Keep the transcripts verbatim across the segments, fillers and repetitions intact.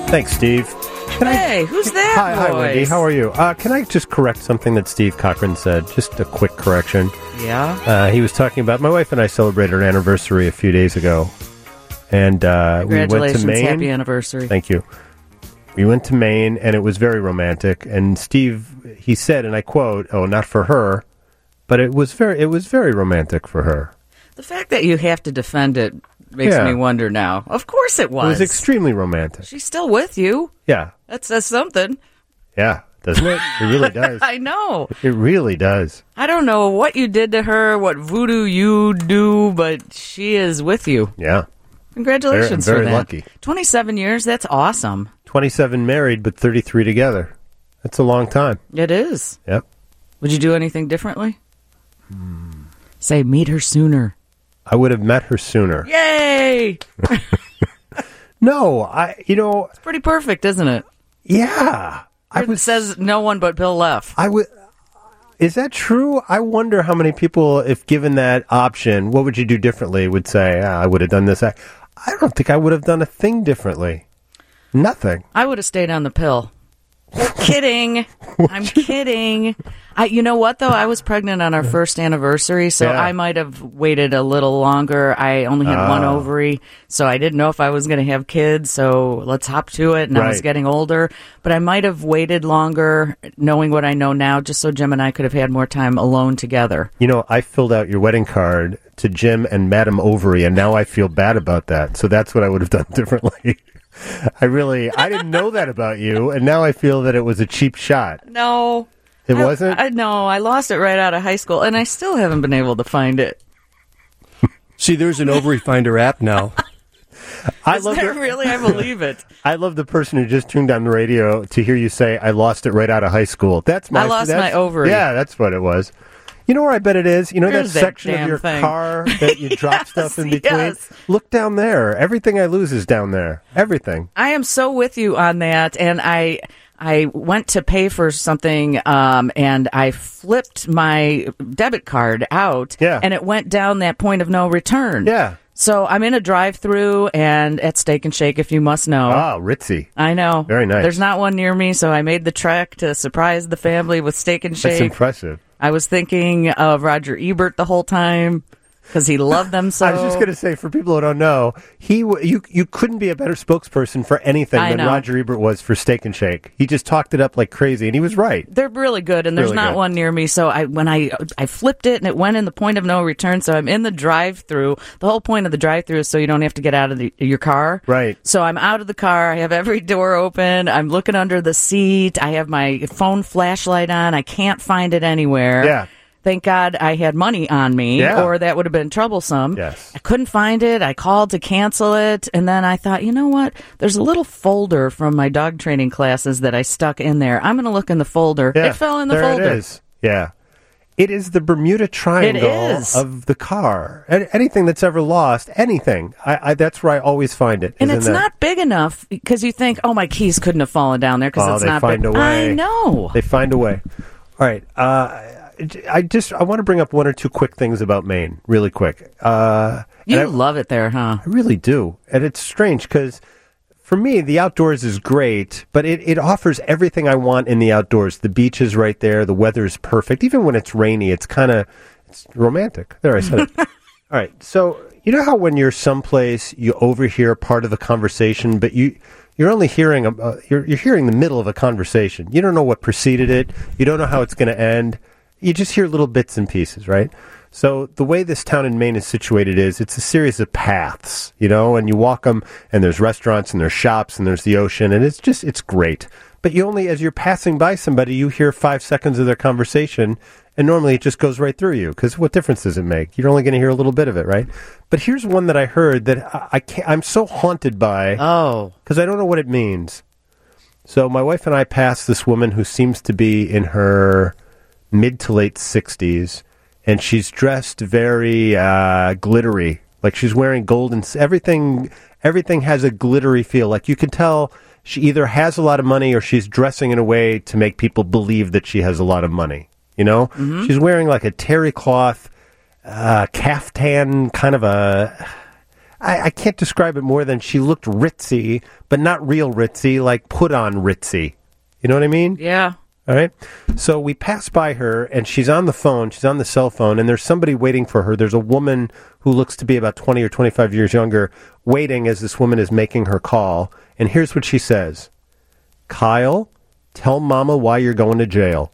Thanks, Steve. Can hey, I, who's that Hi, voice? hi, Wendy. How are you? Uh, can I just correct something that Steve Cochran said? Just a quick correction. Yeah? Uh, he was talking about, my wife and I celebrated our anniversary a few days ago. And uh, we went to Congratulations, Maine. happy anniversary. Thank you. We went to Maine, and it was very romantic. And Steve, he said, and I quote, "Oh, not for her, but it was very, it was very romantic for her." The fact that you have to defend it makes Yeah. me wonder now. Of course it was. It was extremely romantic. She's still with you. Yeah, That says something. yeah, doesn't it? It really does. I know. It really does. I don't know what you did to her, what voodoo you do, but she is with you. Yeah. Congratulations Very- for very that. lucky. twenty-seven years, that's awesome. twenty-seven married, but thirty-three together. That's a long time. It is. Yep. Would you do anything differently? Hmm. Say, meet her sooner. I would have met her sooner. Yay! No, I, you know, It's pretty perfect, isn't it? yeah. I It was, says no one but Bill Leff. I would, is that true? I wonder how many people, if given that option, what would you do differently, would say, ah, I would have done this. I, I don't think I would have done a thing differently. Nothing. I would have stayed on the pill. Kidding. I'm kidding. I, you know what, though? I was pregnant on our first anniversary, so Yeah. I might have waited a little longer. I only had one Oh. ovary, so I didn't know if I was going to have kids, so let's hop to it. And I was Right. getting older, but I might have waited longer, knowing what I know now, just so Jim and I could have had more time alone together. You know, I filled out your wedding card to Jim and Madam Ovary, and now I feel bad about that. So that's what I would have done differently. I really, I didn't know that about you, and now I feel that it was a cheap shot. No. It I- wasn't? I know. I lost it right out of high school, and I still haven't been able to find it. See, there's an ovary finder app now. I Is love there the, really? I believe it. I love the person who just tuned on the radio to hear you say, I lost it right out of high school. That's my I lost that's- my ovary. Yeah, that's what it was. You know where I bet it is? You know Where's that that section of damn your thing? car that you drop stuff in Yes, between? yes. Look down there. Everything I lose is down there. Everything. I am so with you on that, and I I went to pay for something, um, and I flipped my debit card out, Yeah. and it went down that point of no return. Yeah. So I'm in a drive-through and at Steak and Shake, if you must know. Oh, ritzy. I know. Very nice. There's not one near me, so I made the trek to surprise the family with Steak and That's Shake. impressive. I was thinking of Roger Ebert the whole time because he loved them so. I was just going to say, for people who don't know, he w- you you couldn't be a better spokesperson for anything I than know. Roger Ebert was for Steak and Shake. He just talked it up like crazy, and he was right. They're really good, and there's Really not good. one near me. So I, when I, I flipped it, and it went in the point of no return. So I'm in the drive-through. The whole point of the drive-through is so you don't have to get out of the, your car. Right. So I'm out of the car. I have every door open. I'm looking under the seat. I have my phone flashlight on. I can't find it anywhere. Yeah. Thank God I had money on me, Yeah. or that would have been troublesome. Yes. I couldn't find it. I called to cancel it, and then I thought, you know what? There's a little folder from my dog training classes that I stuck in there. I'm going to look in the folder. Yeah, It fell in the there folder. It is. Yeah. It is the Bermuda Triangle is. of the car. An- Anything that's ever lost, anything. I, I, that's where I always find it. And is in it's that- not big enough because you think, oh, my keys couldn't have fallen down there because Oh, it's they not find big. a way. I know. They find a way. All right. Uh, I just I want to bring up one or two quick things about Maine, really quick. Uh, You and I, love it there, huh? I really do, and it's strange because for me the outdoors is great, but it, it offers everything I want in the outdoors. The beach is right there. The weather is perfect. Even when it's rainy, it's kind of it's romantic. There, I said it. All right. So you know how when you're someplace you overhear part of a conversation, but you. You're only hearing a, uh, you're you're hearing the middle of a conversation. You don't know what preceded it. You don't know how it's going to end. You just hear little bits and pieces, right? So the way this town in Maine is situated is it's a series of paths, you know, and you walk them, and there's restaurants, and there's shops, and there's the ocean, and it's just it's great. But you only, as you're passing by somebody, you hear five seconds of their conversation, and normally it just goes right through you, because what difference does it make? You're only going to hear a little bit of it, right? But here's one that I heard that I, I can't, I'm so haunted by, Oh. because I don't know what it means. So my wife and I passed this woman who seems to be in her mid to late sixties, and she's dressed very uh, glittery. Like she's wearing gold and s- everything. Everything has a glittery feel. Like you can tell she either has a lot of money or she's dressing in a way to make people believe that she has a lot of money. You know, Mm-hmm. she's wearing like a terry cloth uh, caftan, kind of a. I, I can't describe it more than she looked ritzy, but not real ritzy, like put on ritzy. You know what I mean? Yeah. All right. So we pass by her, and she's on the phone. She's on the cell phone, and there's somebody waiting for her. There's a woman who looks to be about twenty or twenty-five years younger waiting as this woman is making her call. And here's what she says. Kyle, tell Mama why you're going to jail.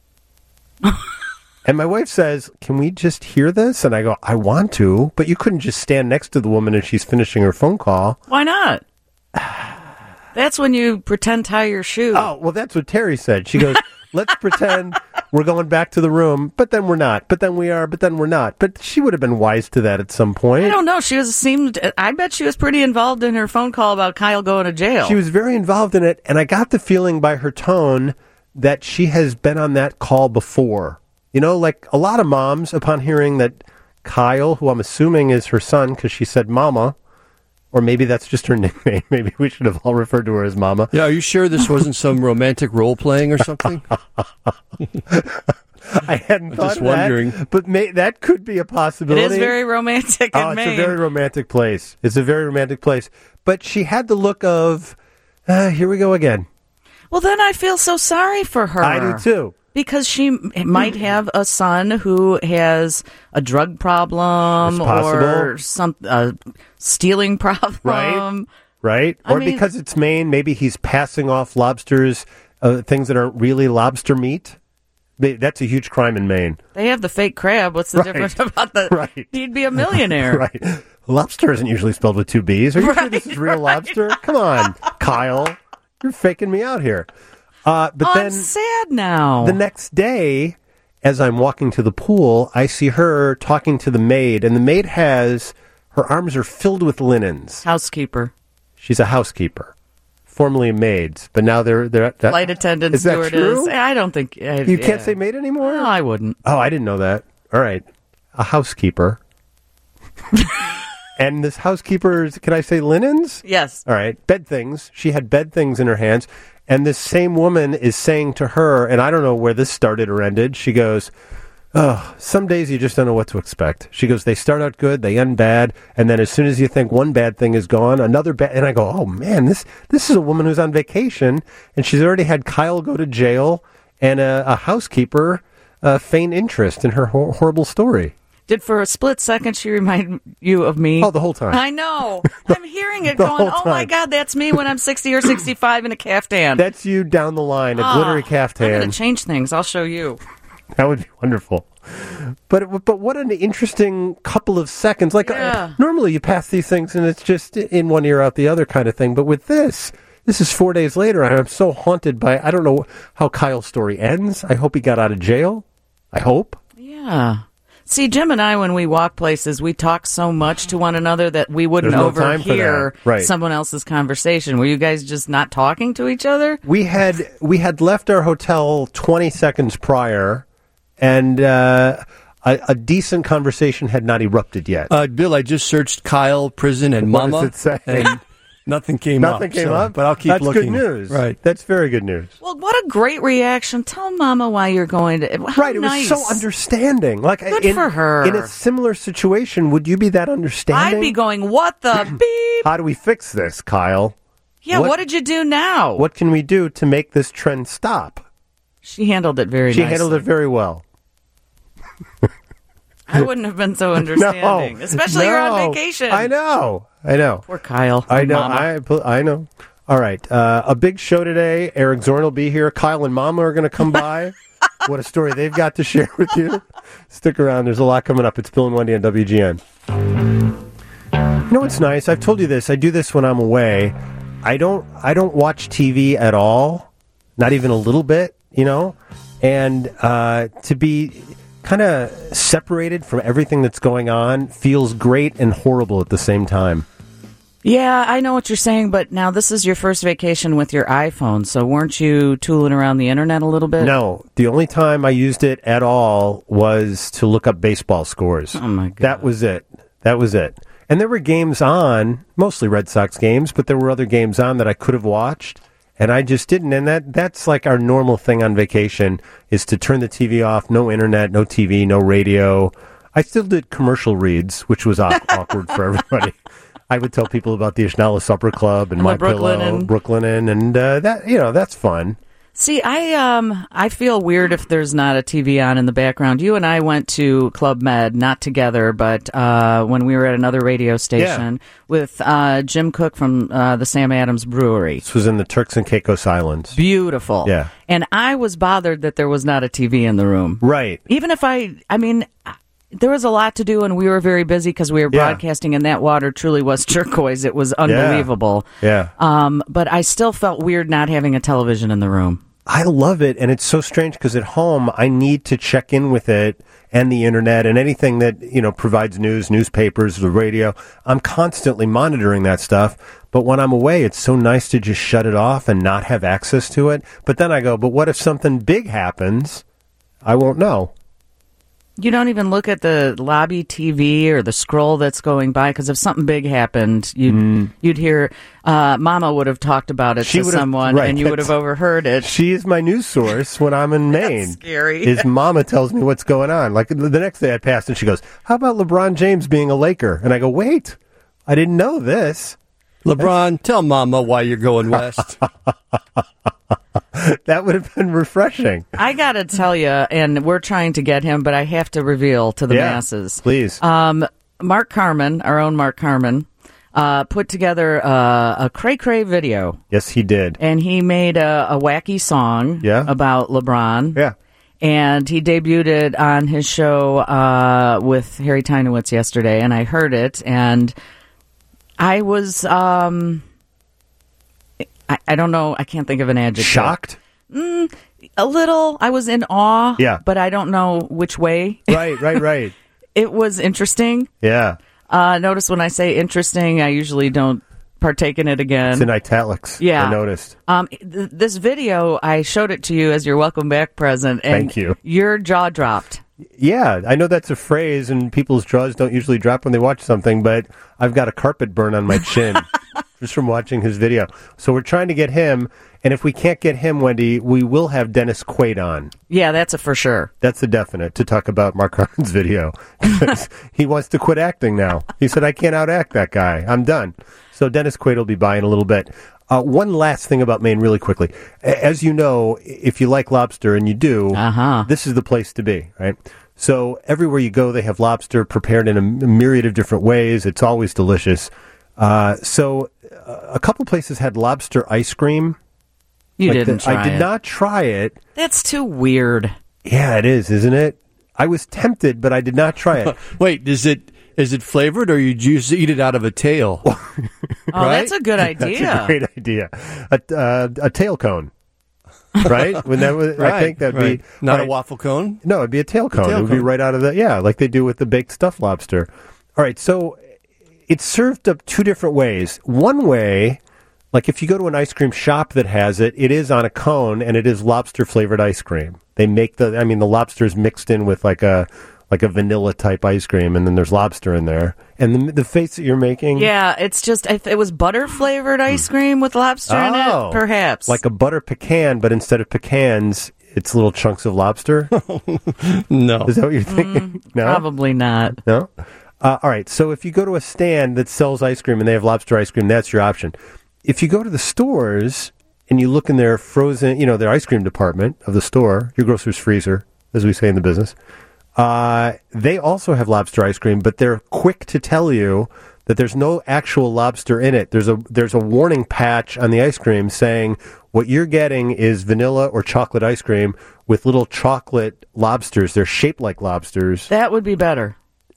And my wife says, can we just hear this? And I go, I want to, but you couldn't just stand next to the woman as she's finishing her phone call. Why not? That's when you pretend tie your shoe. Oh, well, that's what Terry said. She goes, let's pretend we're going back to the room, but then we're not. But then we are, but then we're not. But she would have been wise to that at some point. I don't know. She was seemed. I bet she was pretty involved in her phone call about Kyle going to jail. She was very involved in it, and I got the feeling by her tone that she has been on that call before. You know, like a lot of moms, upon hearing that Kyle, who I'm assuming is her son, because she said mama, or maybe that's just her nickname. Maybe we should have all referred to her as Mama. Yeah, are you sure this wasn't some romantic role-playing or something? I hadn't I'm thought just of wondering. that, but may, that could be a possibility. It is very romantic in Oh, it's Maine. a very romantic place. It's a very romantic place. But she had the look of, uh, here we go again. Well, then I feel so sorry for her. I do too. Because she m- might have a son who has a drug problem It's possible. or some uh, stealing problem. Right. Right? I Or mean- because it's Maine, maybe he's passing off lobsters, uh, things that aren't really lobster meat. They- That's a huge crime in Maine. They have the fake crab. What's the Right. difference about the... Right. He'd be a millionaire. Right. Lobster isn't usually spelled with two B's. Are you sure Right. this is real lobster? Come on, Kyle. You're faking me out here. Uh, but Oh, then I'm sad now. the next day, as I'm walking to the pool, I see her talking to the maid, and the maid has, her arms are filled with linens. Housekeeper. She's a housekeeper, formerly maids, but now they're... they're that, Flight attendant, Is that stewardess. true? I don't think... I, You yeah. can't say maid anymore? No, I wouldn't. Oh, I didn't know that. All right. A housekeeper. And this housekeeper's, can I say linens? Yes. All right. Bed things. She had bed things in her hands. And this same woman is saying to her, and I don't know where this started or ended, she goes, oh, some days you just don't know what to expect. She goes, they start out good, they end bad, and then as soon as you think one bad thing is gone, another bad, and I go, oh man, this this is a woman who's on vacation, and she's already had Kyle go to jail, and a, a housekeeper uh, feign interest in her hor- horrible story. Did for a split second she remind you of me? Oh, the whole time. I know. I'm hearing it The going, whole oh my time. God, that's me when I'm sixty or sixty-five in a caftan. That's you down the line, a Ah, glittery I'm caftan. going to change things. I'll show you. That would be wonderful. But it, but what an interesting couple of seconds. Like Yeah. uh, normally you pass these things and it's just in one ear out the other kind of thing. But with this, this is four days later, and I'm so haunted by. I don't know how Kyle's story ends. I hope he got out of jail. I hope. Yeah. See, Jim and I, when we walk places, we talk so much to one another that we wouldn't There's no time for overhear that. Right. someone else's conversation. Were you guys just not talking to each other? We had we had left our hotel twenty seconds prior, and uh, a, a decent conversation had not erupted yet. Uh, Bill, I just searched Kyle, prison, and What Mama, does it say? and nothing came up. Nothing came so- up, but I'll keep That's looking. good news. Right. That's very good news. Well, what a great reaction. Tell Mama why you're going to. How Right, it nice. was so understanding. Like Good in, for her. In a similar situation, would you be that understanding? I'd be going, what the beep? How do we fix this, Kyle? Yeah, what- what, did you do now? What can we do to make this trend stop? She handled it very She nicely. handled it very well. I wouldn't have been so understanding. No, Especially you're on no. vacation. I know. I know. Poor Kyle. I know. Mama. I I know. All right. Uh, a big show today. Eric Zorn will be here. Kyle and Mama are going to come by. What a story they've got to share with you. Stick around. There's a lot coming up. It's Bill and Wendy on W G N. You know what's nice? I've told you this. I do this when I'm away. I don't. I don't watch T V at all. Not even a little bit. You know. And uh, to be kind of separated from everything that's going on feels great and horrible at the same time. Yeah, I know what you're saying, but now this is your first vacation with your iPhone, so weren't you tooling around the internet a little bit? No, the only time I used it at all was to look up baseball scores. Oh, my God. That was it. That was it. And there were games on, mostly Red Sox games, but there were other games on that I could have watched, and I just didn't. And that that's like our normal thing on vacation, is to turn the T V off, no internet, no T V, no radio. I still did commercial reads, which was aw- awkward for everybody. I would tell people about the Ishnala Supper Club and And My the Brooklyn Pillow, Inn. Brooklyn Inn, and uh, that you know that's fun. See, I um I feel weird if there's not a T V on in the background. You and I went to Club Med, not together, but uh, when we were at another radio station with uh, Jim Cook from uh, the Sam Adams Brewery. This was in the Turks and Caicos Islands. Beautiful. Yeah. And I was bothered that there was not a T V in the room. Right. Even if I, I mean, there was a lot to do and we were very busy because we were Yeah. broadcasting and that water truly was turquoise. It was unbelievable. Yeah. Um, but I still felt weird not having a television in the room. I love it, and it's so strange because at home I need to check in with it and the internet and anything that you know provides news, newspapers, the radio. I'm constantly monitoring that stuff. But when I'm away, it's so nice to just shut it off and not have access to it. But then I go, but what if something big happens? I won't know. You don't even look at the lobby T V or the scroll that's going by because if something big happened, you'd Mm. you'd hear. Uh, Mama would have talked about it She to would've- someone, right, and you would have that's- overheard it. She is my news source when I'm in Maine. That's scary. His mama tells me what's going on. Like the next day I passed and she goes, how about LeBron James being a Laker? And I go, wait, I didn't know this. LeBron, tell Mama why you're going west. That would have been refreshing. I got to tell you, and we're trying to get him, but I have to reveal to the Yeah, masses. please. Um, Mark Carman, our own Mark Carman, uh, put together uh, a cray cray video, Yes, he did. and he made a, a wacky song Yeah. about LeBron. Yeah. And he debuted it on his show uh, with Harry Tynowitz yesterday, and I heard it, and I was, um, I, I don't know, I can't think of an adjective. Shocked? A little. I was in awe, Yeah. but I don't know which way. Right, right, right. It was interesting. Yeah. Uh, notice when I say interesting, I usually don't partake in it again. It's in italics. Yeah. I noticed. Um, th- this video, I showed it to you as your welcome back present, and Thank you. your jaw dropped. Yeah, I know that's a phrase, and people's jaws don't usually drop when they watch something, but I've got a carpet burn on my chin just from watching his video. So we're trying to get him, and if we can't get him, Wendy, we will have Dennis Quaid on. Yeah, that's a for sure. That's a definite to talk about Mark Harmon's video. 'Cause he wants to quit acting now. He said, I can't outact that guy. I'm done. So Dennis Quaid will be by in a little bit. Uh, one last thing about Maine really quickly. A- As you know, if you like lobster, and you do, Uh-huh. this is the place to be, right? So everywhere you go, they have lobster prepared in a m- myriad of different ways. It's always delicious. Uh, so uh, a couple places had lobster ice cream. You Like didn't the- try I did it. not try it. That's too weird. Yeah, it is, isn't it? I was tempted, but I did not try it. Wait, is it is it flavored or you just eat it out of a tail? Oh, Right? that's a good idea. That's a great idea. A, uh, a tail cone, right? When that was, I think that'd right. be Not right. a waffle cone. No, it'd be a tail cone. tail it would be cone. right out of the yeah, like they do with the baked stuffed lobster. All right, so it's served up two different ways. One way, like if you go to an ice cream shop that has it, it is on a cone and it is lobster flavored ice cream. They make the, I mean, the lobster is mixed in with like a like a vanilla type ice cream, and then there's lobster in there. And the, the face that you're making, Yeah, it's just, if it was butter flavored ice cream with lobster in Oh. it, perhaps. like a butter pecan, but instead of pecans, it's little chunks of lobster. No. Is that what you're thinking? no, Probably not. no. Uh, all right. So if you go to a stand that sells ice cream and they have lobster ice cream, that's your option. If you go to the stores and you look in their frozen, you know, their ice cream department of the store, your grocer's freezer, as we say in the business, uh, they also have lobster ice cream, but they're quick to tell you that there's no actual lobster in it. There's a there's a warning patch on the ice cream saying what you're getting is vanilla or chocolate ice cream with little chocolate lobsters. They're shaped like lobsters. That would be better.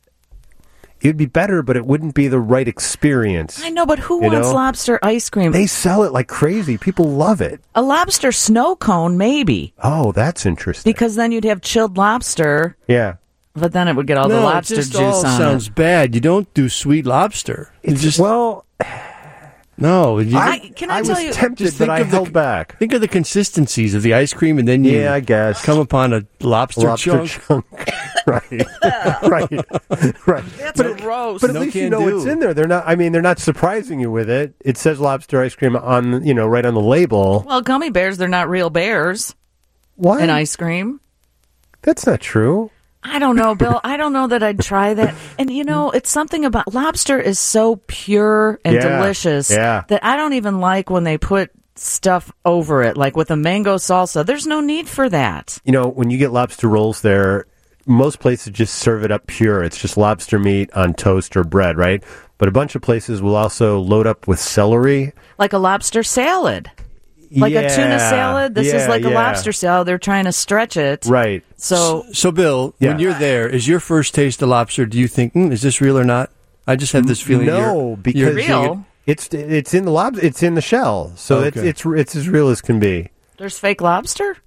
It would be better, but it wouldn't be the right experience. I know, but who You wants know? lobster ice cream? They sell it like crazy. People love it. A lobster snow cone, maybe, Oh, that's interesting. because then you'd have chilled lobster, yeah. but then it would get all no, the it lobster just juice all on sounds it. bad. You don't do sweet lobster. You It's just well, no. You, I- can I I tell was you- tempted, Just but think I of the- held back. think of the consistencies of the ice cream, and then you Yeah, I guess. come upon a lobster, Lobster chunk. chunk. right. right. Right. That's gross. But at No least you can know do. what's in there. They're not I mean, they're not surprising you with it. It says lobster ice cream on, you know, right on the label. Well, gummy bears, they're not real bears Why? in ice cream. That's not true. I don't know, Bill. I don't know that I'd try that. And, you know, it's something about lobster is so pure and Yeah, delicious yeah. that I don't even like when they put stuff over it, like with a mango salsa. There's no need for that. You know, when you get lobster rolls there, most places just serve it up pure. It's just lobster meat on toast or bread, right? But a bunch of places will also load up with celery. Like a lobster salad. Like yeah, a tuna salad. This is yeah, like a yeah. lobster salad. They're trying to stretch it. Right. So, So, Bill, Yeah. when you're there, is your first taste of lobster, do you think, mm, is this real or not? I just have this feeling. No, you're, because you're- Real? it's it's in the lob it's in the shell, so it's Okay. it's it's as real as can be. there's fake lobster?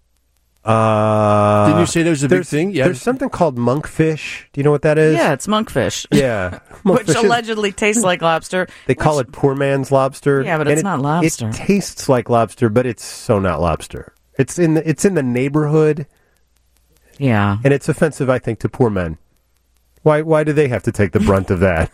Uh, Didn't you say there was a big there's, thing? Yeah. There's something called monkfish. Do you know what that is? Yeah, it's monkfish. Yeah. Which Monkfish is- allegedly tastes like lobster. They call it poor man's lobster. Yeah, but and it's it- not lobster. It tastes like lobster, but it's so not lobster. It's in the it's in the neighborhood, Yeah. and it's offensive, I think, to poor men. Why why do they have to take the brunt of that?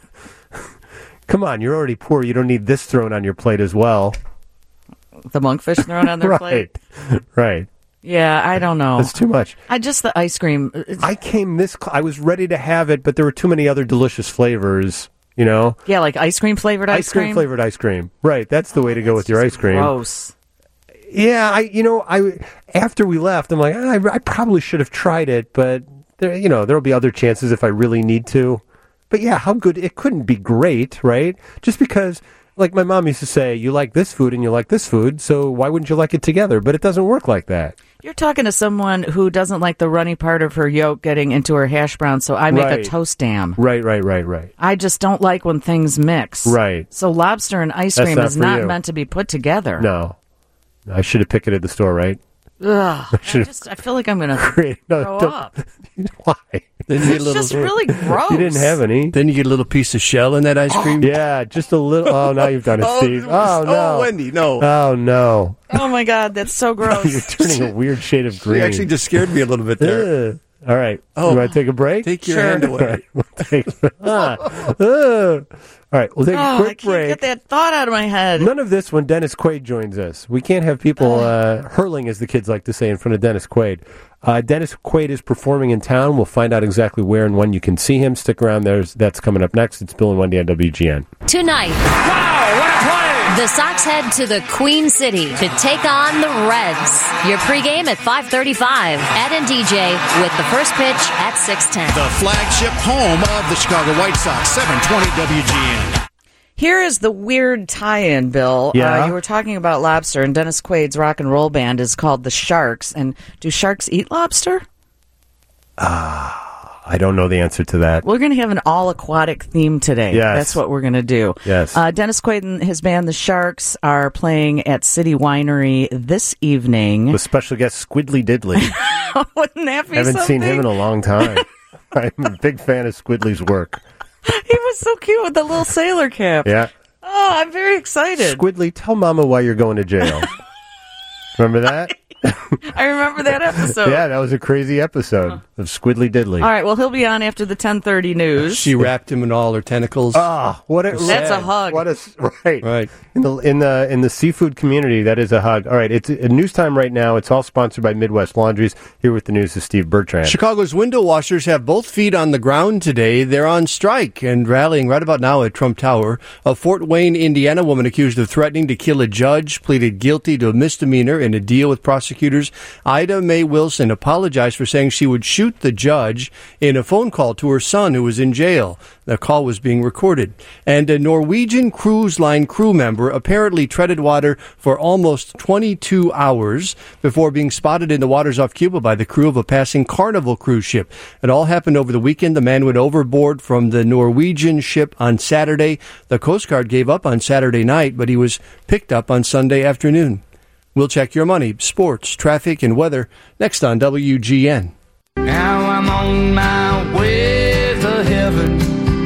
Come on, you're already poor. You don't need this thrown on your plate as well. The monkfish thrown on their right. plate. Right. Yeah, I don't know. That's too much. I just the ice cream. it's- I came this cl- I was ready to have it, but there were too many other delicious flavors, you know? yeah, like ice cream flavored ice, Ice cream flavored ice cream. Right. That's the way to go with your ice cream. Gross. Yeah, I you know, I after we left, I'm like, ah, I, I probably should have tried it, but there you know, there'll be other chances if I really need to. But yeah, how good it couldn't be great, right? Just because like my mom used to say, you like this food and you like this food, so why wouldn't you like it together? But it doesn't work like that. You're talking to someone who doesn't like the runny part of her yolk getting into her hash brown, so I make Right. a toast jam. Right, right, right, right. I just don't like when things mix. Right. So lobster and ice That's cream not is for not you. meant to be put together. No. I should have picked it at the store, right? Ugh. I should've- just I feel like I'm gonna Great. No, throw don't- up. Why? Then you get a It's little, just really gross. You didn't have any. then you get a little piece of shell in that ice cream. Yeah, just a little. Oh, now you've done it, Steve. Oh, no. Oh, Wendy, no. Oh, no. Oh my god, that's so gross. You're turning a weird shade of green. You actually just scared me a little bit there. Ugh. All right. Oh. You want to take a break? Take your Sure. hand All away. right. We'll take, ah. Ugh. All right. We'll take oh, a I quick can't break. get that thought out of my head. None of this when Dennis Quaid joins us. We can't have people uh, hurling, as the kids like to say, in front of Dennis Quaid. Uh, Dennis Quaid is performing in town. We'll find out exactly where and when you can see him. Stick around. There's That's coming up next. It's Bill and Wendy on W G N. Tonight, Wow, what a play! the Sox head to the Queen City to take on the Reds. Your pregame at five thirty-five. Ed and D J with the first pitch at six ten. The flagship home of the Chicago White Sox, seven twenty W G N. Here is the weird tie-in, Bill. Yeah? Uh, you were talking about lobster, and Dennis Quaid's rock and roll band is called the Sharks. And do sharks eat lobster? I don't know the answer to that. We're going to have an all-aquatic theme today. Yes. That's what we're going to do. Yes. Uh, Dennis Quaid and his band, the Sharks, are playing at City Winery this evening. With special guest Squidly Diddly. Wouldn't that be I haven't something? seen him in a long time. I'm a big fan of Squidly's work. He was so cute with the little sailor cap. Yeah. Oh, I'm very excited. Squidly, tell Mama why you're going to jail. Remember that? I remember that episode. Yeah, that was a crazy episode of Squidly Diddly. All right, well, he'll be on after the ten thirty news. She wrapped him in all her tentacles. Ah, what a That's a hug. What a s- right, Right. in the in the in the seafood community. That is a hug. All right, it's a news time right now. It's all sponsored by Midwest Laundries. Here with the news is Steve Bertrand. Chicago's window washers have both feet on the ground today. They're on strike and rallying right about now at Trump Tower. A Fort Wayne, Indiana woman accused of threatening to kill a judge pleaded guilty to a misdemeanor in a deal with prosecutors. Ida Mae Wilson apologized for saying she would shoot the judge in a phone call to her son who was in jail. The call was being recorded. And a Norwegian cruise line crew member apparently treaded water for almost twenty-two hours before being spotted in the waters off Cuba by the crew of a passing Carnival cruise ship. It all happened over the weekend. The man went overboard from the Norwegian ship on Saturday. The Coast Guard gave up on Saturday night, but he was picked up on Sunday afternoon. We'll check your money, sports, traffic, and weather next on W G N. Now I'm on my way to heaven.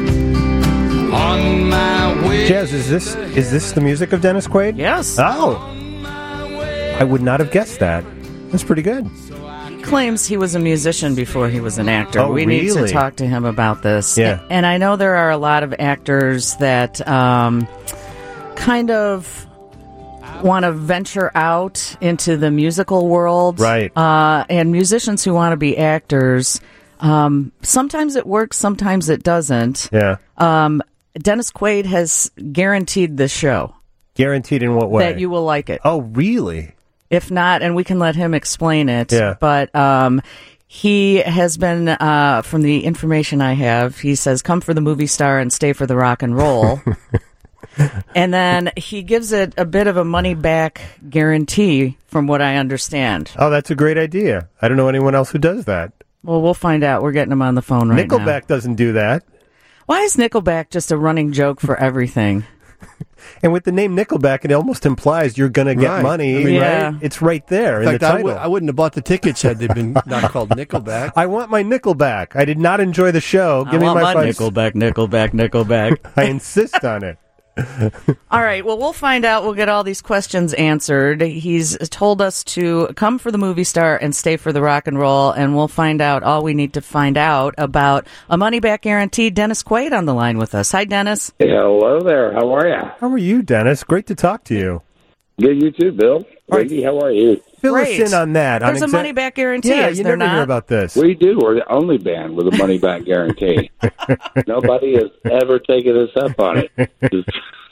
On my way. Jazz, is this is this the music of Dennis Quaid? Yes. Oh, I would not have guessed that. That's pretty good. He claims he was a musician before he was an actor. Oh, we need really? to talk to him about this. Yeah. And I know there are a lot of actors that um, kind of want to venture out into the musical world. Right. Uh, and musicians who want to be actors Um, sometimes it works, sometimes it doesn't. Yeah. Um, Dennis Quaid has guaranteed this show. Guaranteed in what way? That you will like it. Oh, really? If not, and we can let him explain it. Yeah. But um, he has been, uh, from the information I have, he says, come for the movie star and stay for the rock and roll. And then he gives it a bit of a money-back guarantee, from what I understand. Oh, that's a great idea. I don't know anyone else who does that. Well, we'll find out. We're getting him on the phone right now. Nickelback doesn't do that. Why is Nickelback just a running joke for everything? And with the name Nickelback, it almost implies you're going to get Right. money, I mean, yeah. right? It's right there In in fact, the I, title. w- I wouldn't have bought the tickets had they been not called Nickelback. I want my Nickelback. I did not enjoy the show. Give I me want my, my five- Nickelback, Nickelback, Nickelback. I insist on it. All right. Well, we'll find out. We'll get all these questions answered. He's told us to come for the movie star and stay for the rock and roll, and we'll find out all we need to find out about a money-back guarantee. Dennis Quaid on the line with us. Hi, Dennis. Hello there. How are you? How are you, Dennis? Great to talk to you. Good, you too, Bill. right. Lady, how are you? Fill Great. us in on that. There's on a money-back guarantee. Yeah, is you there never not? hear about this. We do. We're the only band with a money-back guarantee. Nobody has ever taken us up on it. Just,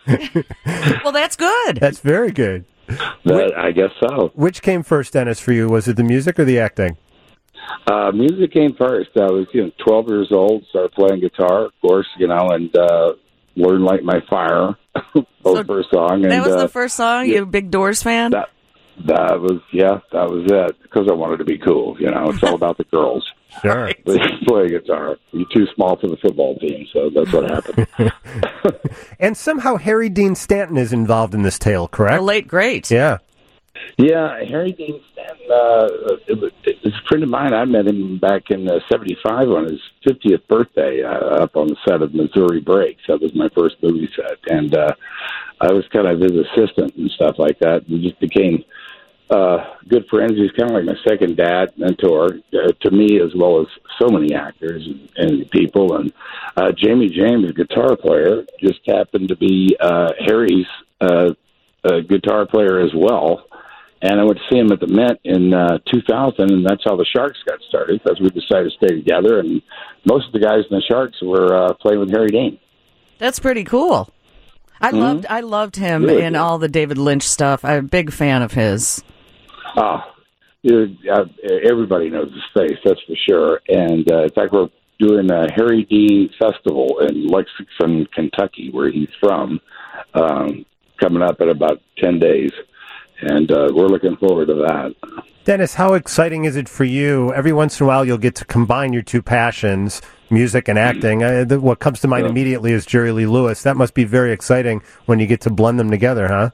Well, that's good. That's very good. that, I guess so. Which came first, Dennis, for you? Was it the music or the acting? Uh, music came first. I was, you know, twelve years old, started playing guitar, of course, you know, and uh, learned Light My Fire, was So the first song. And, that was uh, the first song? yeah. You a big Doors fan? That, that was, yeah, that was it. Because I wanted to be cool, you know. It's all about the girls. Sure. Play guitar. You're too small for the football team, so that's what happened. And somehow Harry Dean Stanton is involved in this tale, correct? The late great. Yeah. Yeah, Harry Dean Stanton, uh, it was, it was a friend of mine. I met him back in uh, seventy-five on his fiftieth birthday uh, up on the set of Missouri Breaks. That was my first movie set. And uh, I was kind of his assistant and stuff like that. We just became uh, good friends. He's kind of like my second dad, mentor uh, to me, as well as so many actors and, and people. And uh, Jamie James, guitar player, just happened to be uh, Harry's uh, uh, guitar player as well. And I went to see him at the Met in uh, two thousand, and that's how the Sharks got started, because we decided to stay together. And most of the guys in the Sharks were uh, playing with Harry Dean. That's pretty cool. I Mm-hmm. loved I loved him Really in good. all the David Lynch stuff. I'm a big fan of his. Oh, you know, uh, everybody knows his face, that's for sure. And uh, in fact, we're doing a Harry Dean Festival in Lexington, Kentucky, where he's from, um, coming up in about ten days. And uh, we're looking forward to that. Dennis, how exciting is it for you? Every once in a while, you'll get to combine your two passions, music and acting. Uh, the, what comes to mind Yeah. immediately is Jerry Lee Lewis. That must be very exciting when you get to blend them together, huh?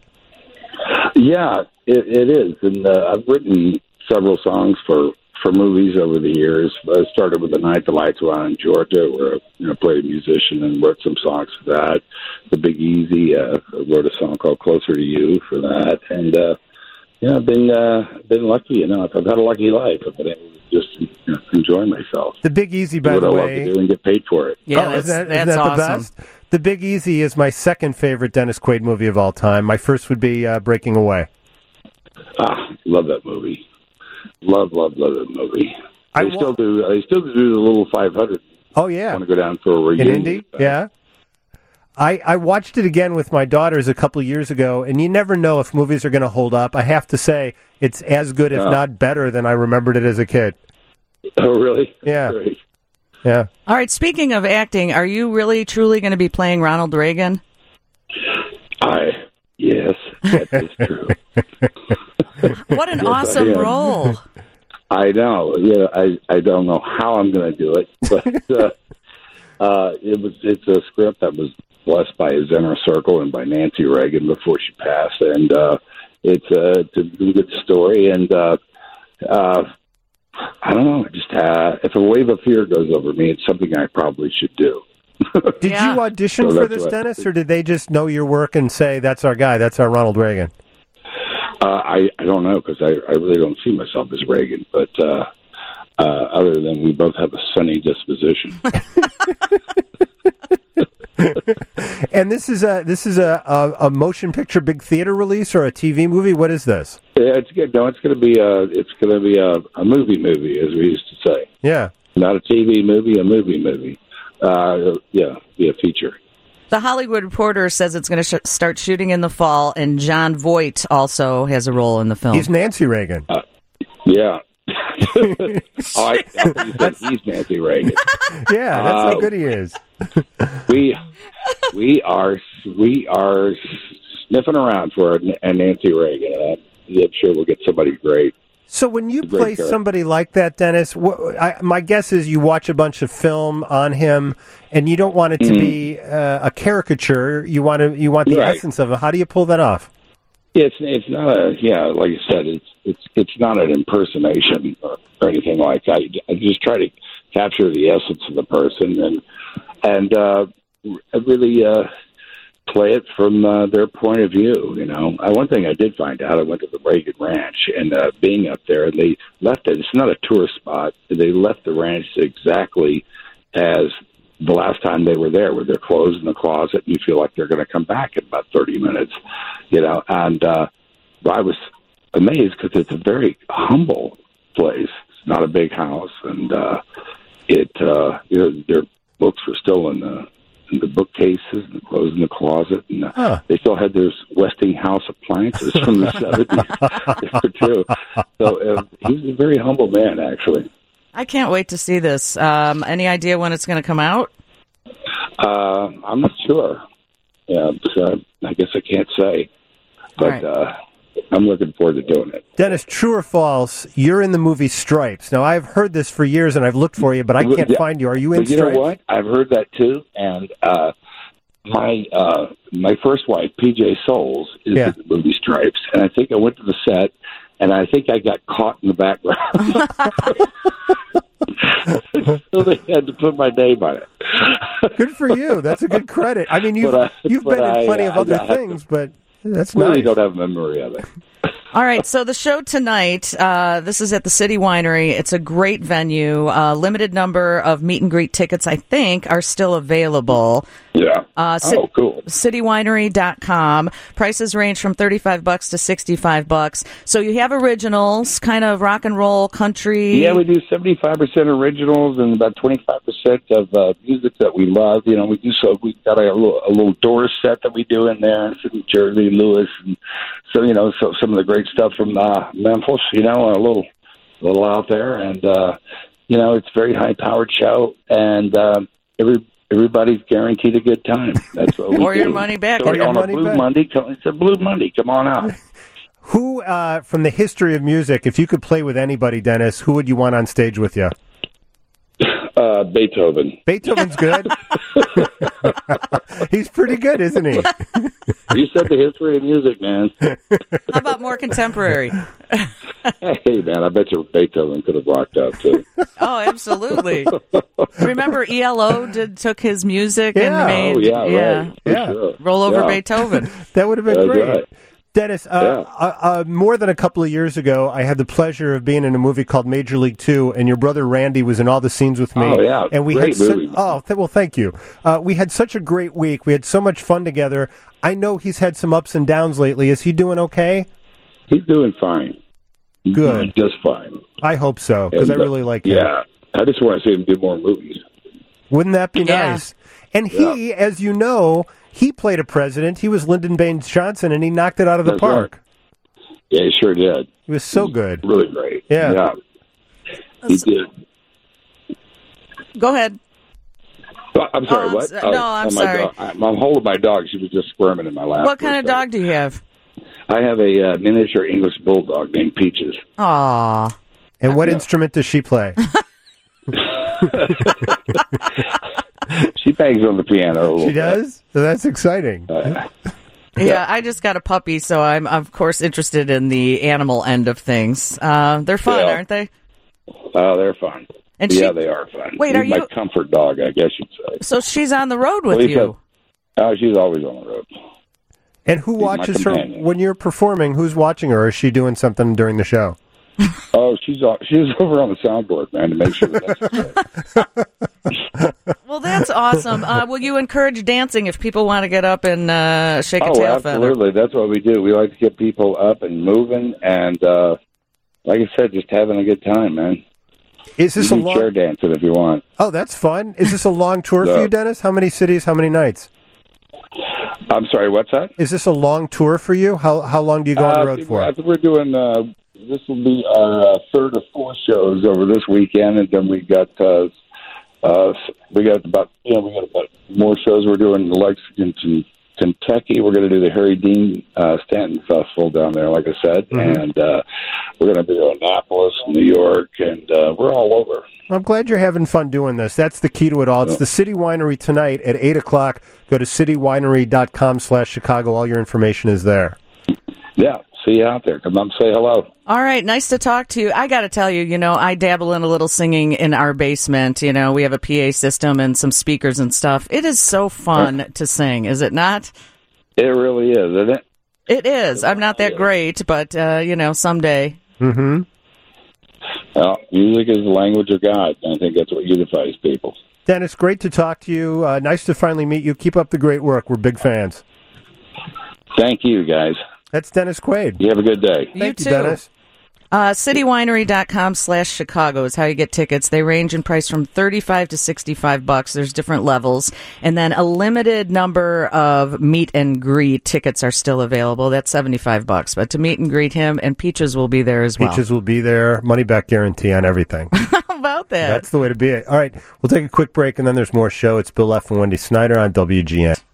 Yeah, it, it is. And uh, I've written several songs for, for movies over the years. I started with The Night the Lights Went On in Georgia, where I you know, played a musician and wrote some songs for that. The Big Easy, uh, I wrote a song called Closer to You for that. And, uh, yeah, I've been, uh, been lucky, you know. I've had a lucky life. I've been able to just you know, enjoy myself. The Big Easy, Do by what the I love way. to do and get paid for it. Yeah, oh, that's, isn't that, that's isn't that awesome. the best? The Big Easy is my second favorite Dennis Quaid movie of all time. My first would be uh, Breaking Away. Ah, love that movie. Love, love, love that movie. I They wa- still do. They still do the little five hundred. Oh, yeah. Want to go down for a In reunion? Indy? Yeah. I, I watched it again with my daughters a couple of years ago, and you never know if movies are going to hold up. I have to say, it's as good, if Yeah. not better, than I remembered it as a kid. Oh, really? Yeah. Great. Yeah. All right, speaking of acting, are you really truly going to be playing Ronald Reagan? I yes, that is true. What an Yes, I awesome am. role. I know. Yeah, I I don't know how I'm going to do it, but uh, uh, it was it's a script that was blessed by his inner circle and by Nancy Reagan before she passed, and uh, it's a it's a good story. And uh, uh, I don't know, just uh, if a wave of fear goes over me, it's something I probably should do. Did Yeah. you audition So for that's this, what- Dennis, or did they just know your work and say, that's our guy, that's our Ronald Reagan? Uh, I I don't know, because I, I really don't see myself as Reagan, but uh, uh, other than we both have a sunny disposition. And this is a this is a, a, a motion picture big theater release or a T V movie? What is this? Yeah, it's good. No, it's going to be a it's going to be a, a movie movie, as we used to say. Yeah. Not a T V movie, a movie movie. Uh, yeah, be a feature. The Hollywood Reporter says it's going to sh- start shooting in the fall, and John Voight also has a role in the film. He's Nancy Reagan. Uh, yeah. oh, I, I thought he's Nancy Reagan. Yeah, that's uh, how good he is. we we are we are sniffing around for a, a Nancy Reagan. Uh, I'm sure we'll get somebody great. So when you play somebody like that, Dennis, wh- I, my guess is you watch a bunch of film on him, and you don't want it to mm. be uh, a caricature. You want to you want the right. essence of it. How do you pull that off? It's it's not a yeah, like you said, it's it's it's not an impersonation or, or anything like that. I just try to capture the essence of the person and and uh, really uh, play it from uh, their point of view. You know, uh, one thing I did find out, I went to the Reagan Ranch, and uh, being up there, they left it. It's not a tourist spot. They left the ranch exactly as the last time they were there, with their clothes in the closet, and you feel like they're going to come back in about thirty minutes, you know. And uh, I was amazed because it's a very humble place. It's not a big house, and uh, it, uh, you know, their books were still in the in the bookcases and the clothes in the closet, and uh, huh. they still had those Westinghouse appliances from the seventies too. So uh, he's a very humble man, actually. I can't wait to see this. Um, any idea when it's going to come out? Uh, I'm not sure. Yeah, so I guess I can't say. But right. uh, I'm looking forward to doing it. Dennis, true or false, you're in the movie Stripes. Now, I've heard this for years, and I've looked for you, but I can't yeah. find you. Are you in but you Stripes? You know what? I've heard that, too. And uh, my uh, my first wife, P J Souls, is yeah. in the movie Stripes. And I think I went to the set, and I think I got caught in the background. So they had to put my name on it. Good for you. That's a good credit. I mean, you've, I, you've been in plenty I, of other I, things, but that's really nice. Don't have a memory of it. All right, so the show tonight, uh, this is at the City Winery. It's a great venue. Uh, limited number of meet and greet tickets, I think, are still available. Yeah. Uh, C- oh, cool. city winery dot com. Prices range from thirty-five bucks to sixty-five bucks. So you have originals, kind of rock and roll, country. Yeah, we do seventy-five percent originals and about twenty-five percent of uh, music that we love. You know, we do so we got a little, a little Doors set that we do in there, some Jerry Lee Lewis, and so you know, so some of the great stuff from uh, Memphis. You know, a little, a little out there, and uh, you know, it's a very high-powered show, and uh, every. Everybody's guaranteed a good time. That's what we or do. Your money back. So Or your on money a Blue back. Monday, it's a Blue Monday. Come on out. Who, uh, from the history of music, if you could play with anybody, Dennis, who would you want on stage with you? Uh, Beethoven. Beethoven's good. He's pretty good, isn't he? You said the history of music, man. How about more contemporary? Hey, man, I bet you Beethoven could have rocked out, too. Oh, absolutely. Remember E L O did took his music Yeah. and made Oh, yeah, yeah, right. For Yeah. sure. roll over Yeah. Beethoven. That would have been That's great. right. Dennis, uh, Yeah. uh, uh, more than a couple of years ago, I had the pleasure of being in a movie called Major League Two, and your brother Randy was in all the scenes with me. Oh, yeah. And we Great had su- movie. oh, th- well, thank you. Uh, we had such a great week. We had so much fun together. I know he's had some ups and downs lately. Is he doing okay? He's doing fine. He's Good. doing just fine. I hope so, because I And, uh, really like him. Yeah. I just want to see him do more movies. Wouldn't that be Yeah. nice? And he, Yeah. as you know, he played a president. He was Lyndon Baines Johnson, and he knocked it out of the That's park. Yeah, he sure did. He was so good. Really great. Yeah. Yeah. He did. Go ahead. Oh, I'm sorry, Oh, I'm what? so- Oh, no, I'm oh, my sorry. dog. I'm, I'm holding my dog. She was just squirming in my lap. What for a kind of second. dog do you have? I have a uh, miniature English bulldog named Peaches. Aw. And what Yeah. instrument does she play? She bangs on the piano a little She does? So that's exciting. bit. Uh, Yeah, I just got a puppy, so I'm of course interested in the animal end of things. Uh, they're fun, Yeah. aren't they? oh, they're fun. And yeah, she- they are fun. Wait, She's are my you- comfort dog, I guess you'd say. So she's on the road with Well, you. Oh, she's always on the road. And who my watches her companion. when you're performing? Who's watching her? Or is she doing something during the show? Oh, she's all, she's over on the soundboard, man, to make sure that that's okay. Well, that's awesome. Uh, will you encourage dancing if people want to get up and uh, shake a Oh, tail feather? absolutely. That's what we do. We like to get people up and moving, and uh, like I said, just having a good time, man. Is this you a can long? chair dance it if you want. Oh, that's fun. Is this a long tour No. for you, Dennis? How many cities? How many nights? I'm sorry, what's that? Is this a long tour for you? How how long do you go on the Uh, road for? I think we're doing. Uh, this will be our uh, third or fourth shows over this weekend, and then we got. Uh, uh, we got about. You know, we got about more shows. We're doing in Lexington, Kentucky. We're going to do the Harry Dean uh, Stanton Festival down there, like I said, Mm-hmm. and uh, we're going to be in Annapolis, New York, and uh, we're all over. I'm glad you're having fun doing this. That's the key to it all. It's the City Winery tonight at eight o'clock. Go to citywinery.com slash Chicago. All your information is there. Yeah, see you out there. Come up and say hello. All right, nice to talk to you. I got to tell you, you know, I dabble in a little singing in our basement. You know, we have a P A system and some speakers and stuff. It is so fun to sing, is it not? It really is, isn't it? It is. I'm not that great, but, uh, you know, someday. Mm-hmm. Well, music is the language of God. I think that's what unifies people. Dennis, great to talk to you. Uh, nice to finally meet you. Keep up the great work. We're big fans. Thank you, guys. That's Dennis Quaid. You have a good day. You Thank you, too. Dennis. Uh, citywinery.com slash Chicago is how you get tickets. They range in price from thirty-five to sixty-five bucks. There's different levels. And then a limited number of meet and greet tickets are still available. That's seventy-five bucks. But to meet and greet him, and Peaches will be there as well. Peaches will be there. Money back guarantee on everything. How about that? That's the way to be it. All right, we'll take a quick break, and then there's more show. It's Bill F. and Wendy Snyder on W G N.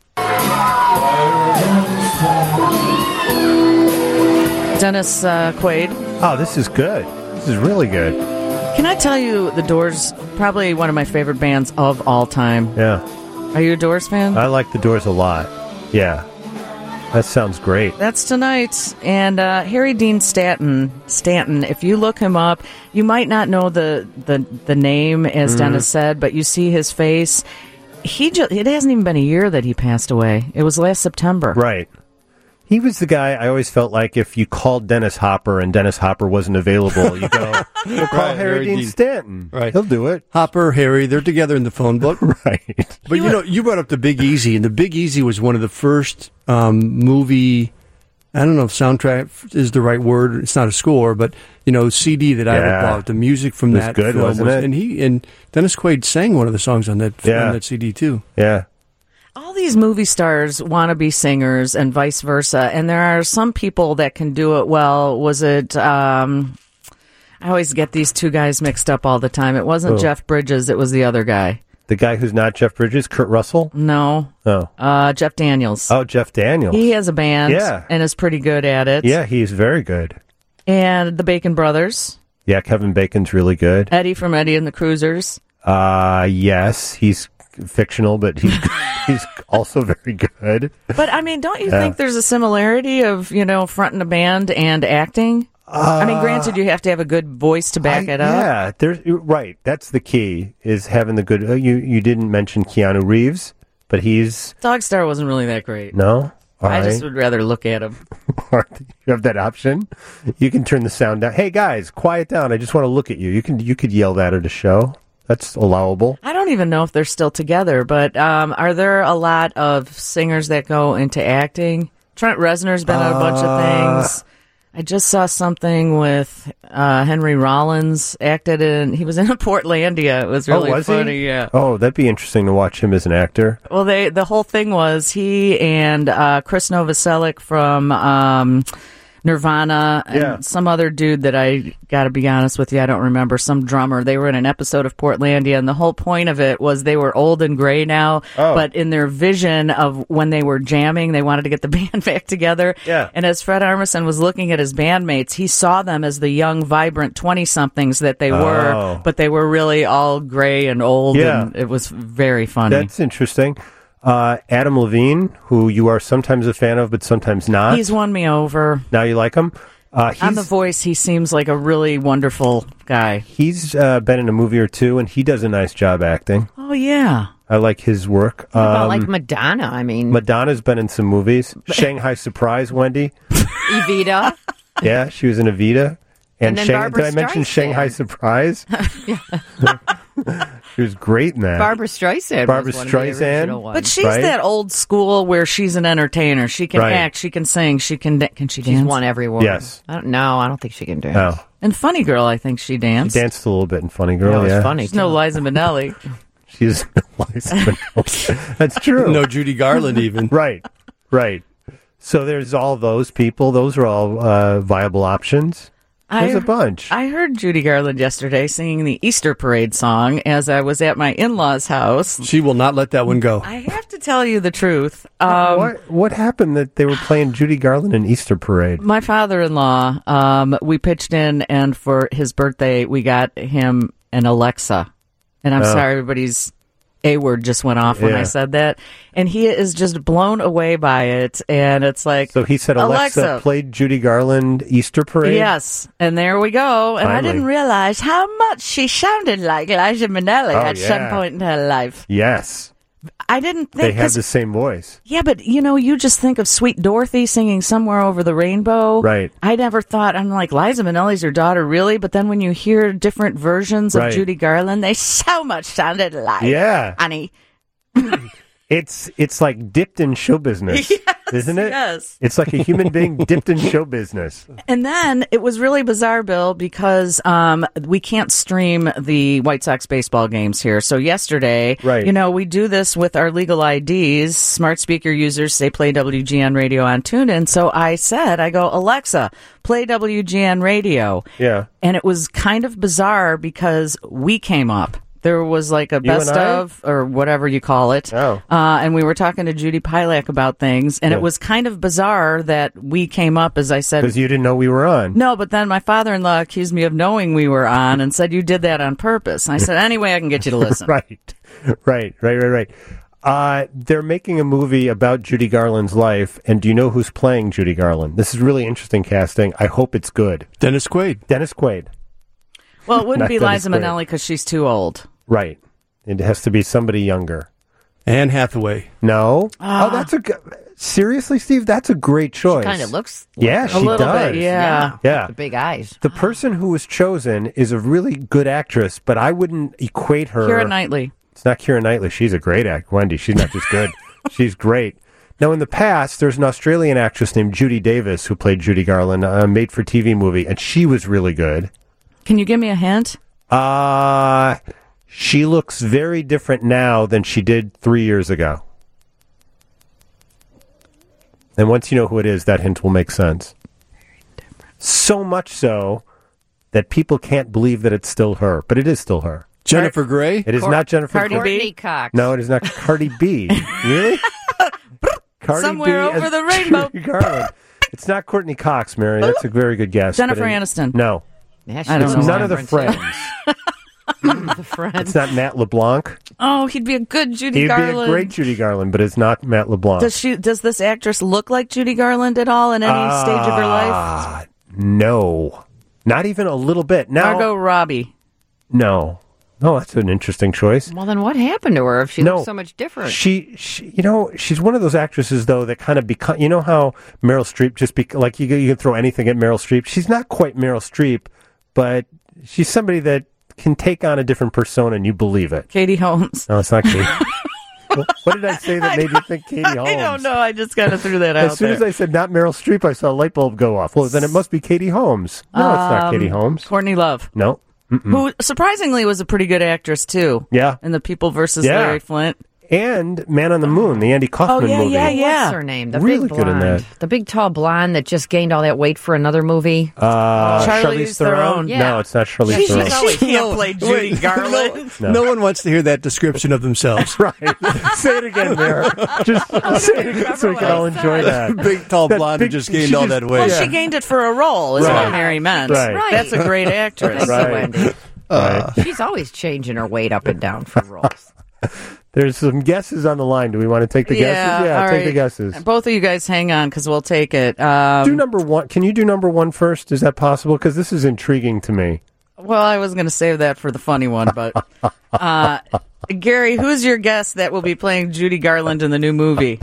Dennis uh, Quaid. Oh, this is good. This is really good. Can I tell you, The Doors, probably one of my favorite bands of all time. Yeah. Are you a Doors fan? I like the Doors a lot. Yeah. That sounds great. That's tonight. And uh, Harry Dean Stanton, Stanton, if you look him up, you might not know the, the, the name, as Mm-hmm. Dennis said, but you see his face. He just, it hasn't even been a year that he passed away. It was last September. Right. He was the guy I always felt like if you called Dennis Hopper and Dennis Hopper wasn't available, you go, we'll call Right, Harry Harry Dean Dean. Stanton. Right. He'll do it. Hopper, Harry, they're together in the phone book. Right. But, you know, you brought up the Big Easy, and the Big Easy was one of the first um, movie, I don't know if soundtrack is the right word. It's not a score, but, you know, C D that I ever Yeah. bought. The music from It was that good, film wasn't was, it? and he and Dennis Quaid sang one of the songs on that Yeah. on that C D too. Yeah. All these movie stars want to be singers and vice versa, and there are some people that can do it well. Was it, um, I always get these two guys mixed up all the time. It wasn't Oh. Jeff Bridges, it was the other guy. The guy who's not Jeff Bridges, Kurt Russell? No, Oh. uh, Jeff Daniels. Oh, Jeff Daniels. He has a band Yeah. and is pretty good at it. Yeah, he's very good. And the Bacon Brothers, Yeah, Kevin Bacon's really good. Eddie from Eddie and the Cruisers. Uh, yes, he's fictional, but he's he's also very good. But, I mean, don't you Yeah. think there's a similarity of, you know, fronting a band and acting? I mean, granted, you have to have a good voice to back I- it up. Yeah, there's you're right. That's the key is having the good. Uh, you you didn't mention Keanu Reeves, but he's Dogstar wasn't really that great. no. All I right. just would rather look at him. You have that option. You can turn the sound down. Hey guys, quiet down. I just want to look at you. You can you could yell that at a show. That's allowable. I don't even know if they're still together, but um, are there a lot of singers that go into acting? Trent Reznor's been in a bunch of things. I just saw something with uh, Henry Rollins acted in. He was in a Portlandia. It was really oh, was funny. he? Yeah. Oh, that'd be interesting to watch him as an actor. Well, they the whole thing was he and uh, Chris Novoselic from um, Nirvana and Yeah. some other dude that I got to be honest with you, I don't remember, some drummer. They were in an episode of Portlandia, and the whole point of it was they were old and gray now, Oh. but in their vision of when they were jamming, they wanted to get the band back together. Yeah. And as Fred Armisen was looking at his bandmates, he saw them as the young, vibrant twenty-somethings that they were, Oh. but they were really all gray and old, Yeah. and it was very funny. That's interesting. Uh, Adam Levine, who you are sometimes a fan of, but sometimes not. He's won me over. Now you like him. Uh, he's On The Voice, he seems like a really wonderful guy. he's uh, been in a movie or two, and he does a nice job acting. Oh, yeah. I like his work. What about Um, like Madonna? I mean, Madonna's been in some movies. Shanghai Surprise, Wendy. Evita. Yeah, she was in Evita. And then Shang- Barbra did I mention Streisand. Shanghai Surprise? She was great in that. Barbara Streisand. Barbara was one of the Streisand. original ones. But she's Right? that old school where she's an entertainer. She can Right. act, she can sing, she can da- can she She's dance? won every award. Yes. I don't, no, I don't think she can dance. Oh, And Funny Girl, I think she danced. she danced a little bit in Funny Girl. That was yeah, funny. She's no too. Liza Minnelli. She's Liza Minnelli. That's true. No Judy Garland even. Right, right. So there's all those people. Those are all uh, viable options. There's I, a bunch. I heard Judy Garland yesterday singing the Easter Parade song as I was at my in-laws' house. She will not let that one go. I have to tell you the truth. Um, what what happened that they were playing Judy Garland in Easter Parade? My father-in-law, um, we pitched in, and for his birthday, we got him an Alexa. And I'm Oh. sorry, everybody's A word just went off when Yeah. I said that. And he is just blown away by it. And it's like, So he said Alexa, Alexa. played Judy Garland Easter Parade? yes. And there we go. And I Finally. didn't realize how much she sounded like Liza Minnelli Oh, at some yeah. point in her life. Yes. I didn't They think have 'cause- the same voice. Yeah, but you know, you just think of Sweet Dorothy singing Somewhere Over the Rainbow. Right. I never thought, I'm like, Liza Minnelli's your daughter, really? But then when you hear different versions of Right. Judy Garland, they so much sounded like Yeah. honey. It's it's like dipped in show business, isn't it? yes. It's like a human being dipped in show business. And then it was really bizarre, Bill, because um, we can't stream the White Sox baseball games here. So yesterday, Right. you know, we do this with our legal I Ds. Smart speaker users, they play W G N radio on TuneIn. So I said, I go, Alexa, play W G N radio. Yeah. And it was kind of bizarre because we came up. There was like a You best and I? of, or whatever you call it. Oh. Uh, and we were talking to Judy Pilak about things. And Yeah. it was kind of bizarre that we came up, as I said. Because you didn't know we were on. No, but then my father-in-law accused me of knowing we were on and said you did that on purpose. And I said, anyway, I can get you to listen. Right. Right, right, right, right. Uh, they're making a movie about Judy Garland's life, and do you know who's playing Judy Garland? This is really interesting casting. I hope it's good. Dennis Quaid. Dennis Quaid. Well, it wouldn't Not be Dennis Liza Quaid. Minnelli because she's too old. Right. It has to be somebody younger. Anne Hathaway. No? Ah. Oh, that's a good... Seriously, Steve? That's a great choice. Kind of looks like Yeah, her. she A little does. bit, yeah. Yeah. The big eyes. The person who was chosen is a really good actress, but I wouldn't equate her... Keira Knightley. It's not Keira Knightley. She's a great actor. Wendy, she's not just good. She's great. Now, in the past, there's an Australian actress named Judy Davis who played Judy Garland, a made-for-T V movie, and she was really good. Can you give me a hint? Uh, she looks very different now than she did three years ago. And once you know who it is, that hint will make sense. So much so that people can't believe that it's still her, but it is still her. Jennifer Grey. It is Cor- not Jennifer Cardi Grey. B? Courtney Cox. No, it is not Cardi B. Really? Cardi Somewhere B over as the rainbow. Judy Garland. It's not Courtney Cox, Mary. That's a very good guess. Jennifer but it- Aniston. No. Yeah, she I don't was know. None of the different, too. friends. The friends. It's not Matt LeBlanc. Oh, he'd be a good Judy He'd Garland. be a great Judy Garland, but it's not Matt LeBlanc. Does she? Does this actress look like Judy Garland at all in any stage of her life? Ah, no. Not even a little bit. Now, Margot Robbie. No. No, that's an interesting choice. Well, then what happened to her if she No. looks so much different? She, she, you know, she's one of those actresses though that kind of become. You know how Meryl Streep just be like you. You can throw anything at Meryl Streep. She's not quite Meryl Streep, but she's somebody that can take on a different persona and you believe it. Katie Holmes. No, it's not Katie. What did I say that made you think Katie Holmes? I don't know. I just kind of threw that out As soon there. as I said not Meryl Streep, I saw a light bulb go off. Well, then it must be Katie Holmes. No, it's not Um, Katie Holmes. Courtney Love, No. Mm-mm. who surprisingly was a pretty good actress too. Yeah. In The People versus Yeah. Larry Flint. And Man on the Moon, the Andy Kaufman Oh, yeah, movie. yeah, yeah. What's her name? The Really big good in blonde. that. The big tall blonde that just gained all that weight for another movie. Uh, Charlize Charlize Theron? Theron. Yeah. No, it's not Charlize Yeah, she's Theron. always- She can't No, play Judy wait, Garland. No, no one wants to hear that description of themselves. Right. Say it again, Mara. Just say it again so we can all enjoy that. Big tall That blonde big- who just she gained all just- that weight. Well, Yeah. she gained it for a role, is Right. what Mary meant. Right. Right. That's a great actress. Thank you, Right. Wendy. Uh, She's always changing her weight up and down for roles. There's some guesses on the line. Do we want to take the Yeah, guesses? Yeah, all take the right. guesses. Both of you guys hang on because we'll take it. Um, Do number one. Can you do number one first? Is that possible? Because this is intriguing to me. well, I was going to save that for the funny one, but uh, Gary, who's your guess that will be playing Judy Garland in the new movie?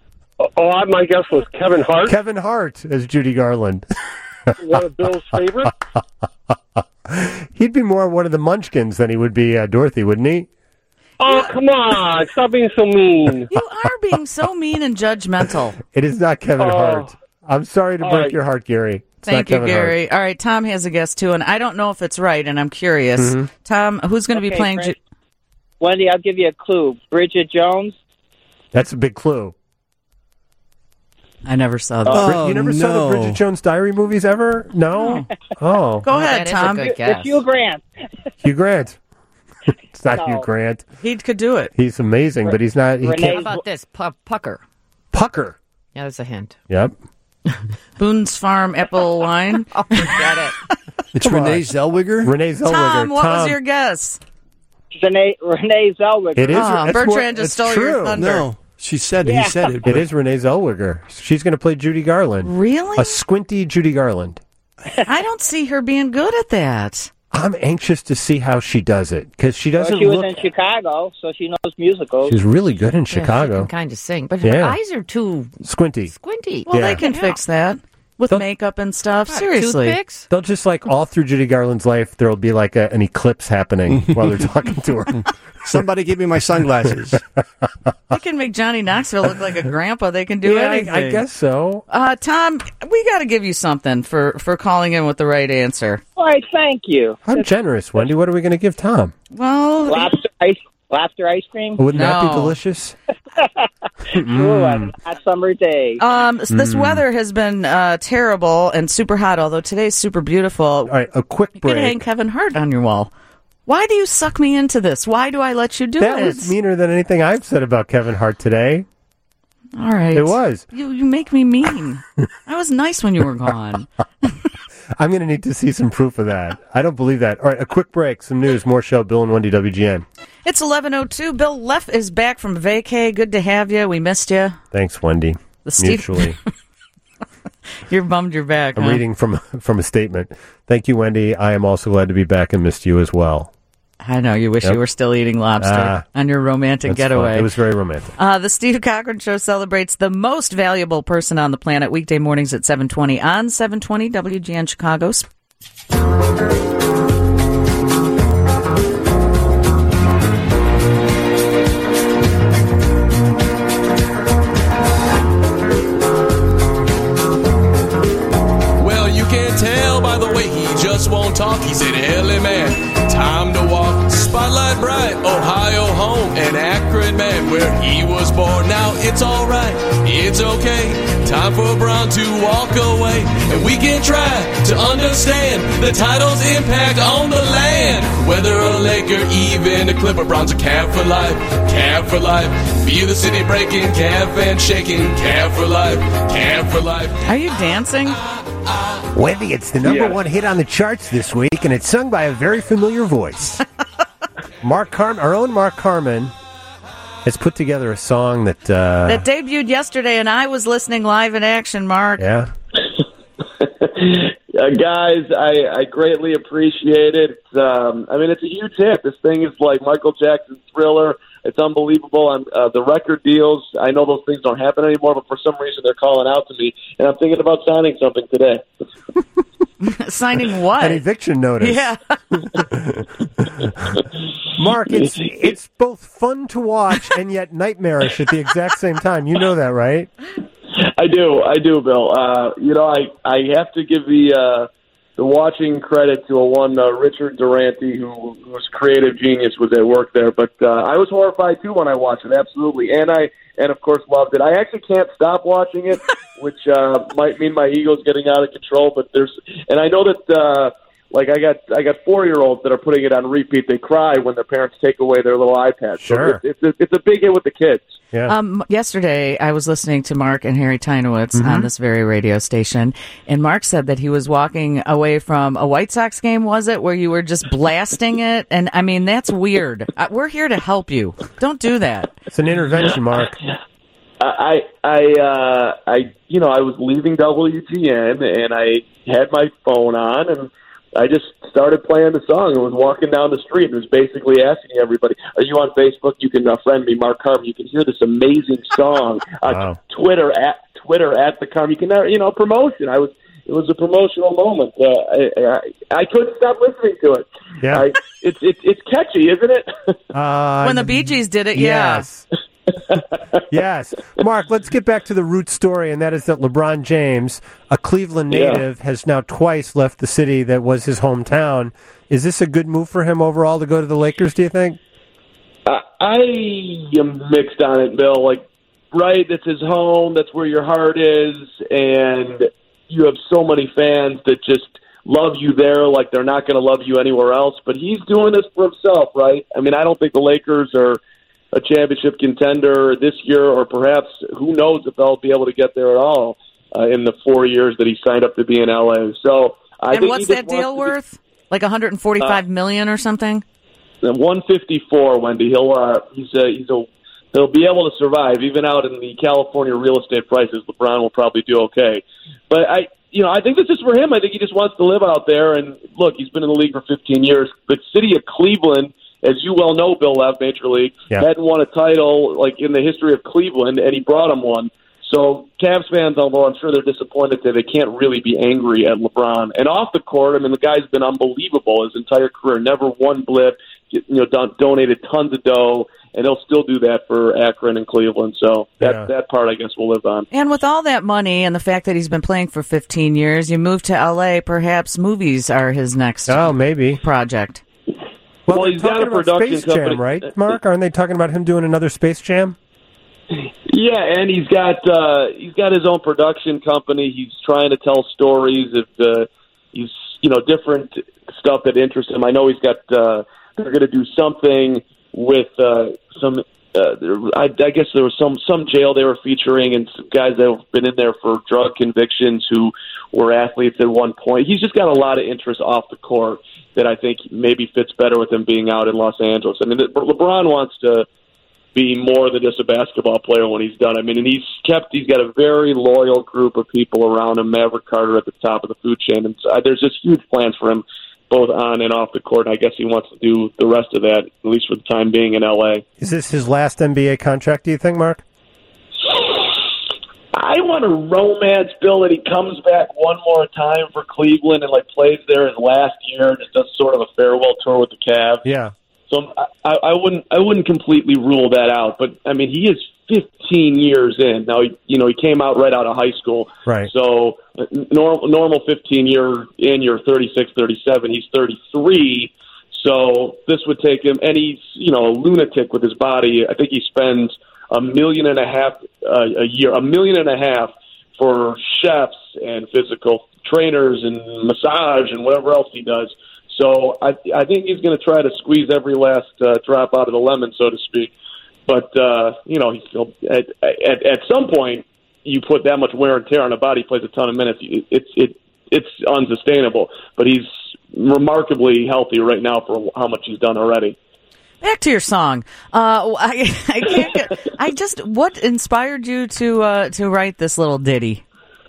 Oh, I- my guess was Kevin Hart, Kevin Hart as Judy Garland. one of Bill's favorites. He'd be more one of the Munchkins than he would be uh, Dorothy, wouldn't he? Oh, come on. Stop being so mean. You are being so mean and judgmental. It is not Kevin Oh. Hart. I'm sorry to All break right. your heart, Gary. It's not Thank you, Kevin Gary. Hart. All right, Tom has a guess, too, and I don't know if it's right, and I'm curious. Mm-hmm. Tom, who's going to be Okay, playing... Fred. Ju- Wendy, I'll give you a clue. Bridget Jones. That's a big clue. I never saw that. Oh, you never saw the no. Bridget Jones Diary movies ever? No? Oh. Go ahead, that is a Tom. good It's guess. Hugh Grant. Hugh Grant. It's not No. Hugh Grant. He could do it. He's amazing, but he's not. He Renee- How can't. about this? Pu- pucker. Pucker. Yeah, that's a hint. Yep. Boone's Farm apple wine. Oh, forget it. It's Come Renee on. Zellweger? Renee Zellweger. Tom, what was Tom. your guess? Renee, Renee Zellweger. It is. Oh, that's Bertrand more- just it's stole true. your thunder. No. She said Yeah. he said it. It but- is Renee Zellweger. She's going to play Judy Garland. Really? A squinty Judy Garland. I don't see her being good at that. I'm anxious to see how she does it because she Well, doesn't she was look. in Chicago, so she knows musicals. She's really good in Yeah, she Chicago. can kind of sing, but Yeah. her eyes are too Squinty. squinty. Well, Yeah. they can fix that with They'll- makeup and stuff. What, Seriously. toothpicks? They'll just like all through Judy Garland's life, there'll be like a, an eclipse happening while they're talking to her. Somebody give me my sunglasses. They can make Johnny Knoxville look like a grandpa. They can do yeah, I, anything. I guess so. Uh, Tom, we got to give you something for, for calling in with the right answer. All right, thank you. I'm generous, Wendy. What are we going to give Tom? Well, Lobster ice, lobster ice cream. Wouldn't that be No. delicious? Sure, on a hot summer day. um, s- this Mm. weather has been uh, terrible and super hot, although today's super beautiful. All right, a quick You could hang break. Kevin Hart on your wall. Why do you suck me into this? Why do I let you do That it? was meaner than anything I've said about Kevin Hart today. All right. It was. You, you make me mean. I was nice when you were gone. I'm going to need to see some proof of that. I don't believe that. All right, a quick break. Some news. More show. Bill and Wendy, W G N. It's eleven oh two. Bill Leff is back from vacay. Good to have you. We missed you. Thanks, Wendy. The Steve- Mutually. You're bummed you're back. I'm huh? reading from from a statement. Thank you, Wendy. I am also glad to be back and missed you as well. I know. You wish Yep. you were still eating lobster Ah, on your romantic That's getaway. fun. It was very romantic. Uh, the Steve Cochran Show celebrates the most valuable person on the planet weekday mornings at seven twenty on seven twenty W G N Chicago. Well, you can tell by the way he just won't talk. He said, Ellie, man, time to walk. Spotlight bright, Ohio home, an Akron man where he was born. Now it's all right, it's okay. Time for Brown to walk away. And we can try to understand the title's impact on the land. Whether a Laker, even a Clipper, Brown's a Cavs for life, Cavs for life. Feel the city breaking, Cavs fans shaking, Cavs for life, Cavs for life. Are you dancing? Wendy, it's the number Yeah. one hit on the charts this week, and it's sung by a very familiar voice. Mark Carmen, our own Mark Carmen, has put together a song that. Uh, That debuted yesterday, and I was listening live in action, Mark. yeah. Uh, guys, I, I greatly appreciate it. Um, I mean, it's a huge hit. This thing is like Michael Jackson's Thriller. It's unbelievable. I'm, uh, the record deals, I know those things don't happen anymore, but for some reason they're calling out to me, and I'm thinking about signing something today. Signing what? An eviction notice. Yeah. Mark, it's it's both fun to watch and yet nightmarish at the exact same time. You know that, right? I do, I do, Bill. Uh, you know, I, I have to give the uh, the watching credit to a one uh, Richard Durante, who whose creative genius was at work there. But uh, I was horrified too when I watched it, absolutely, and I and of course loved it. I actually can't stop watching it, which uh, might mean my ego's getting out of control. But there's, and I know that. Uh, Like I got, I got four-year-olds that are putting it on repeat. They cry when their parents take away their little iPads. Sure. So it's, it's, a, it's a big hit with the kids. Yeah. Um, yesterday, I was listening to Mark and Harry Tynowitz Mm-hmm. on this very radio station, and Mark said that he was walking away from a White Sox game, was it, where you were just blasting it? And, I mean, that's weird. Uh, we're here to help you. Don't do that. It's an intervention, Mark. I, I, uh, I, you know, I was leaving W G N and I had my phone on and I just started playing the song and was walking down the street and was basically asking everybody, are you on Facebook? You can uh, friend me, Mark Carmen. You can hear this amazing song. Uh, Wow. Twitter at Twitter at the Carmen. You can, uh, you know, promotion. I was, it was a promotional moment. Uh, I, I I couldn't stop listening to it. Yeah, I, it's it's it's catchy, isn't it? Uh, when the Bee Gees did it, yes. yeah. Yes. Mark, let's get back to the root story, and that is that LeBron James, a Cleveland native, yeah. has now twice left the city that was his hometown. Is this a good move for him overall to go to the Lakers, do you think? Uh, I am mixed on it, Bill. Like, right, it's his home, that's where your heart is, and you have so many fans that just love you there like they're not going to love you anywhere else. But he's doing this for himself, right? I mean, I don't think the Lakers are a championship contender this year, or perhaps who knows if they'll be able to get there at all uh, in the four years that he signed up to be in L A. So, I and think what's that deal worth? Be, like one hundred forty-five uh, million or something? one fifty-four, Wendy. He'll uh, he's a he's a he'll be able to survive even out in the California real estate prices. LeBron will probably do okay, but I. You know, I think this is for him. I think he just wants to live out there. And look, he's been in the league for fifteen years. The city of Cleveland, as you well know, Bill Lev, Major League, yeah. hadn't won a title like in the history of Cleveland, and he brought him one. So Cavs fans, although I'm sure they're disappointed that they can't really be angry at LeBron. And off the court, I mean, the guy's been unbelievable his entire career. Never one blip. You know, don- donated tons of dough, and he'll still do that for Akron and Cleveland. So that yeah. that part, I guess, will live on. And with all that money and the fact that he's been playing for fifteen years, you move to L A, perhaps movies are his next oh, maybe. project. Well, well he's got a about production Space company. Jam, right, Mark? Aren't they talking about him doing another Space Jam? Yeah, and he's got uh, he's got his own production company. He's trying to tell stories of uh, he's you know different stuff that interests him. I know he's got. Uh, They're going to do something with uh, some. Uh, I, I guess there was some some jail they were featuring, and some guys that have been in there for drug convictions who were athletes at one point. He's just got a lot of interest off the court that I think maybe fits better with him being out in Los Angeles. I mean, LeBron wants to be more than just a basketball player when he's done. I mean, and he's kept. He's got a very loyal group of people around him. Maverick Carter at the top of the food chain, and so, uh, there's just huge plans for him, both on and off the court. I guess he wants to do the rest of that, at least for the time being, in L A. Is this his last N B A contract, do you think, Mark? I want to romance, Bill, that he comes back one more time for Cleveland and like plays there his last year and just does sort of a farewell tour with the Cavs. Yeah. So I, I wouldn't I wouldn't completely rule that out. But, I mean, he is fifteen years in. Now, you know, he came out right out of high school. Right. So normal, normal fifteen-year in, you're thirty-six, thirty-seven. He's thirty-three. So this would take him, and he's, you know, a lunatic with his body. I think he spends a million and a half uh, a year, a million and a half for chefs and physical trainers and massage and whatever else he does. So I, I think he's going to try to squeeze every last uh, drop out of the lemon, so to speak. But, uh, you know, he's still, at, at, at some point, you put that much wear and tear on a body, plays a ton of minutes, it, it's it, it's unsustainable. But he's remarkably healthy right now for how much he's done already. Back to your song. Uh, I, I can't get, I just, what inspired you to uh, to write this little ditty?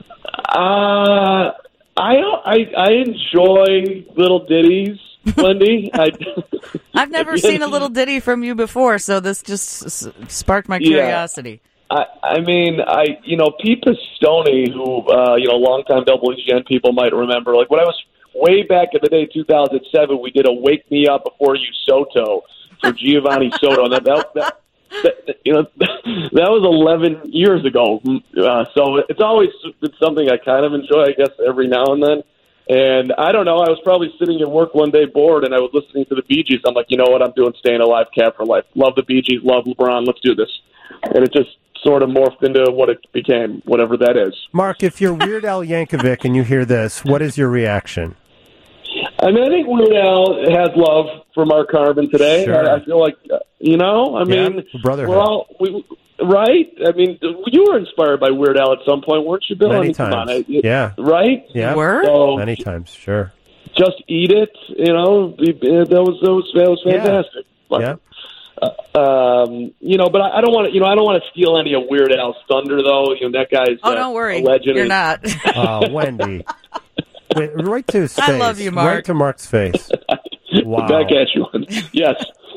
Uh, I I, I enjoy little ditties, Wendy. I, I've never seen a little ditty from you before, so this just s- sparked my curiosity. Yeah. I, I mean, I you know, Pete Pistone, who, uh, you know, longtime W G N people might remember, like when I was way back in the day, two thousand seven, we did a Wake Me Up Before You Soto for Giovanni Soto, and that, that, that, that you know that was eleven years ago. Uh, so it's always been something I kind of enjoy, I guess, every now and then. And I don't know, I was probably sitting at work one day bored, and I was listening to the Bee Gees. I'm like, you know what, I'm doing Staying Alive, Cat for Life. Love the Bee Gees, love LeBron, let's do this. And it just sort of morphed into what it became, whatever that is. Mark, if you're Weird Al Yankovic and you hear this, what is your reaction? I mean, I think Weird Al has love for Mark Carbon today. Sure. I, I feel like, uh, you know, I yeah, mean, brotherhood. we're all, we, right? I mean, you were inspired by Weird Al at some point, weren't you, Bill? Many I mean, times. Come on, I, yeah. Right? Yeah. Were? So, Many times, sure. Just Eat It, you know, that was, that was, that was fantastic. Yeah. Uh, um, you know, but I, I don't want to, you know, I don't want to steal any of Weird Al's thunder, though. You know, that guy's Oh, uh, don't worry. a legend. You're not. Oh, Wendy. Wait, right to his face. I love you, Mark. Right to Mark's face. Wow. Back at you. Yes.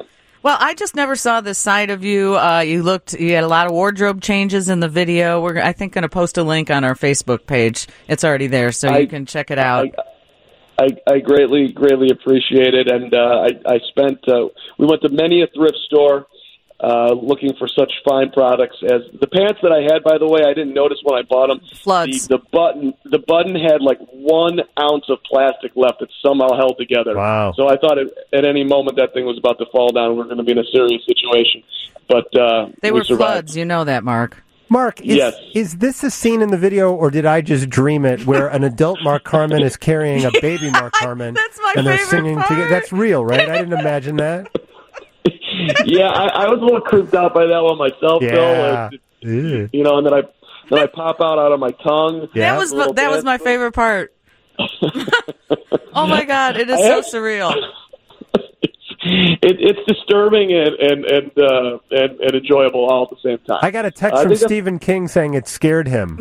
Well, I just never saw this side of you. Uh, you looked, you had a lot of wardrobe changes in the video. We're, I think, going to post a link on our Facebook page. It's already there, so I, you can check it out. I, I, I greatly, greatly appreciate it. And uh, I, I spent, uh, we went to many a thrift store uh, looking for such fine products as the pants that I had, by the way, I didn't notice when I bought them. Floods. The, the button, the button had like one ounce of plastic left that somehow held together. Wow. So I thought it, at any moment that thing was about to fall down. We're going to be in a serious situation. But uh, They we were survived. floods. You know that, Mark. Mark, is, Yes. is this a scene in the video, or did I just dream it, where an adult Mark Carman is carrying a baby Mark Carman, That's my and they're favorite singing part. together? That's real, right? I didn't imagine that. Yeah, I, I was a little creeped out by that one myself, Yeah. Bill. It- you know, and then I then I pop out out of my tongue. Yeah. That was a little that was bit. my favorite part. Oh my God, it is I so have- surreal. It, it's disturbing and and and, uh, and and enjoyable all at the same time. I got a text I from think that's- Stephen King saying it scared him.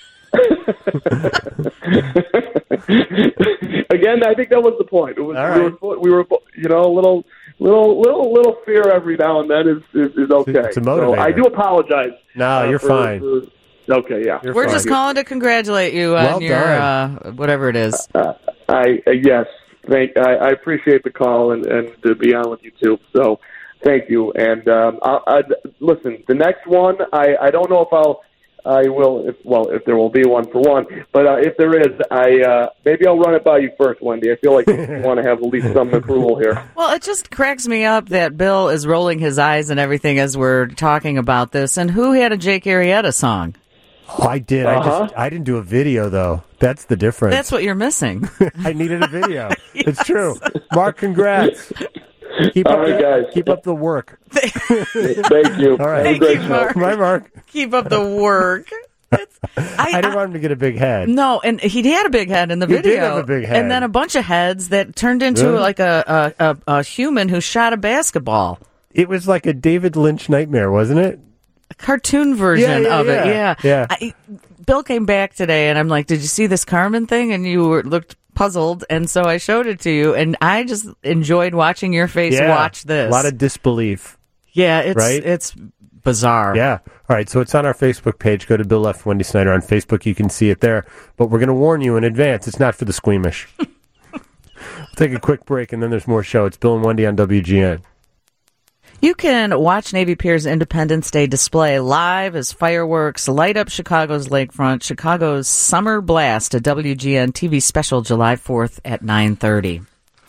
Again, I think that was the point. It was All we, right. were, we were, you know, a little, little, little, little fear every now and then is is, is okay. It's a motivator. So I do apologize. No, uh, you're for- fine. for- okay, yeah. You're We're fine. just calling to congratulate you on Well your done. uh, whatever it is. Uh, I uh, yes, thank. I, I appreciate the call and, and to be on with you too. So thank you. And um, I, I, listen, the next one, I, I don't know if I'll. I will, if, well, if there will be one for one. But uh, if there is, I uh, maybe I'll run it by you first, Wendy. I feel like you want to have at least some approval here. Well, it just cracks me up that Bill is rolling his eyes and everything as we're talking about this. And who had a Jake Arrieta song? Oh, I did. I Uh-huh. just I didn't do a video though. That's the difference. That's what you're missing. I needed a video. It's true. Mark, congrats. Keep All up right, the, guys. Keep up the work. Thank you. All right. Have a Thank great you, show. Mark. Bye, Mark. Keep up the work. It's, I, I, didn't want him to get a big head. No, and he had a big head in the He video. did have a big head. And then a bunch of heads that turned into Really? like a, a, a, a human who shot a basketball. It was like a David Lynch nightmare, wasn't it? A cartoon version Yeah, yeah, of yeah. it, yeah. Yeah. I, Bill came back today, and I'm like, did you see this Carmen thing? And you were, looked puzzled, and so I showed it to you, and I just enjoyed watching your face Yeah. watch this. A lot of disbelief. yeah, it's right? it's bizarre. Yeah. All right. So it's on our Facebook page. Go to Bill Left Wendy Snyder on Facebook. You can see it there. But we're going to warn you in advance. It's not for the squeamish. We'll take a quick break, and then there's more show. It's Bill and Wendy on W G N. You can watch Navy Pier's Independence Day display live as fireworks light up Chicago's lakefront. Chicago's Summer Blast, a W G N T V special July fourth at nine thirty.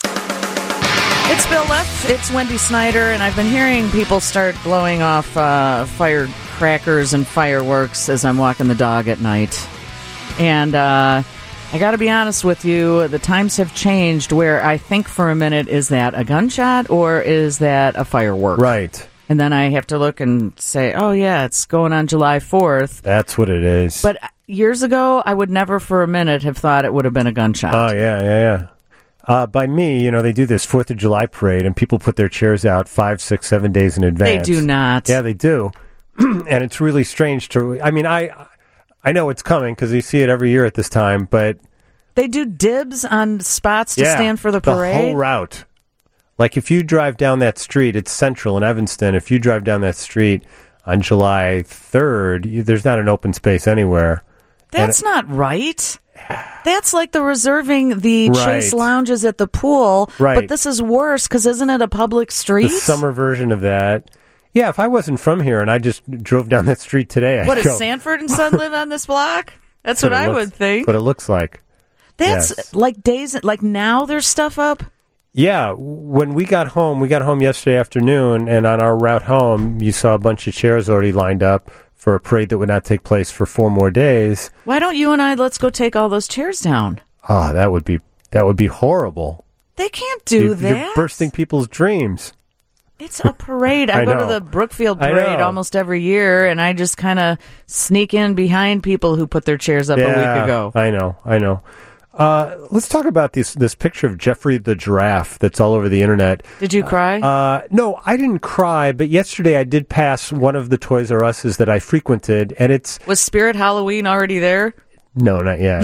It's Bill Left, it's Wendy Snyder, and I've been hearing people start blowing off uh, firecrackers and fireworks as I'm walking the dog at night. And uh, I got to be honest with you, the times have changed where I think for a minute, is that a gunshot or is that a firework? Right. And then I have to look and say, oh, yeah, it's going on July fourth. That's what it is. But years ago, I would never for a minute have thought it would have been a gunshot. Oh, yeah, yeah, yeah. Uh, by me, you know, they do this fourth of July parade, and people put their chairs out five, six, seven days in advance. They do not. Yeah, they do. And it's really strange to... I mean, I I know it's coming because you see it every year at this time, but... They do dibs on spots to yeah, stand for the parade? The whole route. Like, if you drive down that street, it's central in Evanston. If you drive down that street on July third, you, there's not an open space anywhere. That's And- not right. That's like the reserving the Right. Chase lounges at the pool. Right. But this is worse because isn't it a public street? The summer version of that. Yeah, if I wasn't from here and I just drove down that street today, I'd What, does go, Sanford and Son live on this block? That's what it I looks- would think. What it looks like. That's Yes. like days, like now there's stuff up. Yeah, when we got home, we got home yesterday afternoon, and on our route home, you saw a bunch of chairs already lined up for a parade that would not take place for four more days. Why don't you and I, let's go take all those chairs down? Oh, that would be that would be horrible. They can't do You- that. You're bursting people's dreams. It's a parade. I, I go to know. the Brookfield I parade know. almost every year, and I just kind of sneak in behind people who put their chairs up a Yeah, week ago. I know, I know. Uh, let's talk about this this picture of Jeffrey the giraffe that's all over the internet. Did you cry? Uh, no, I didn't cry, but yesterday I did pass one of the Toys R Us's that I frequented, and it's... Was Spirit Halloween already there? No, not yet.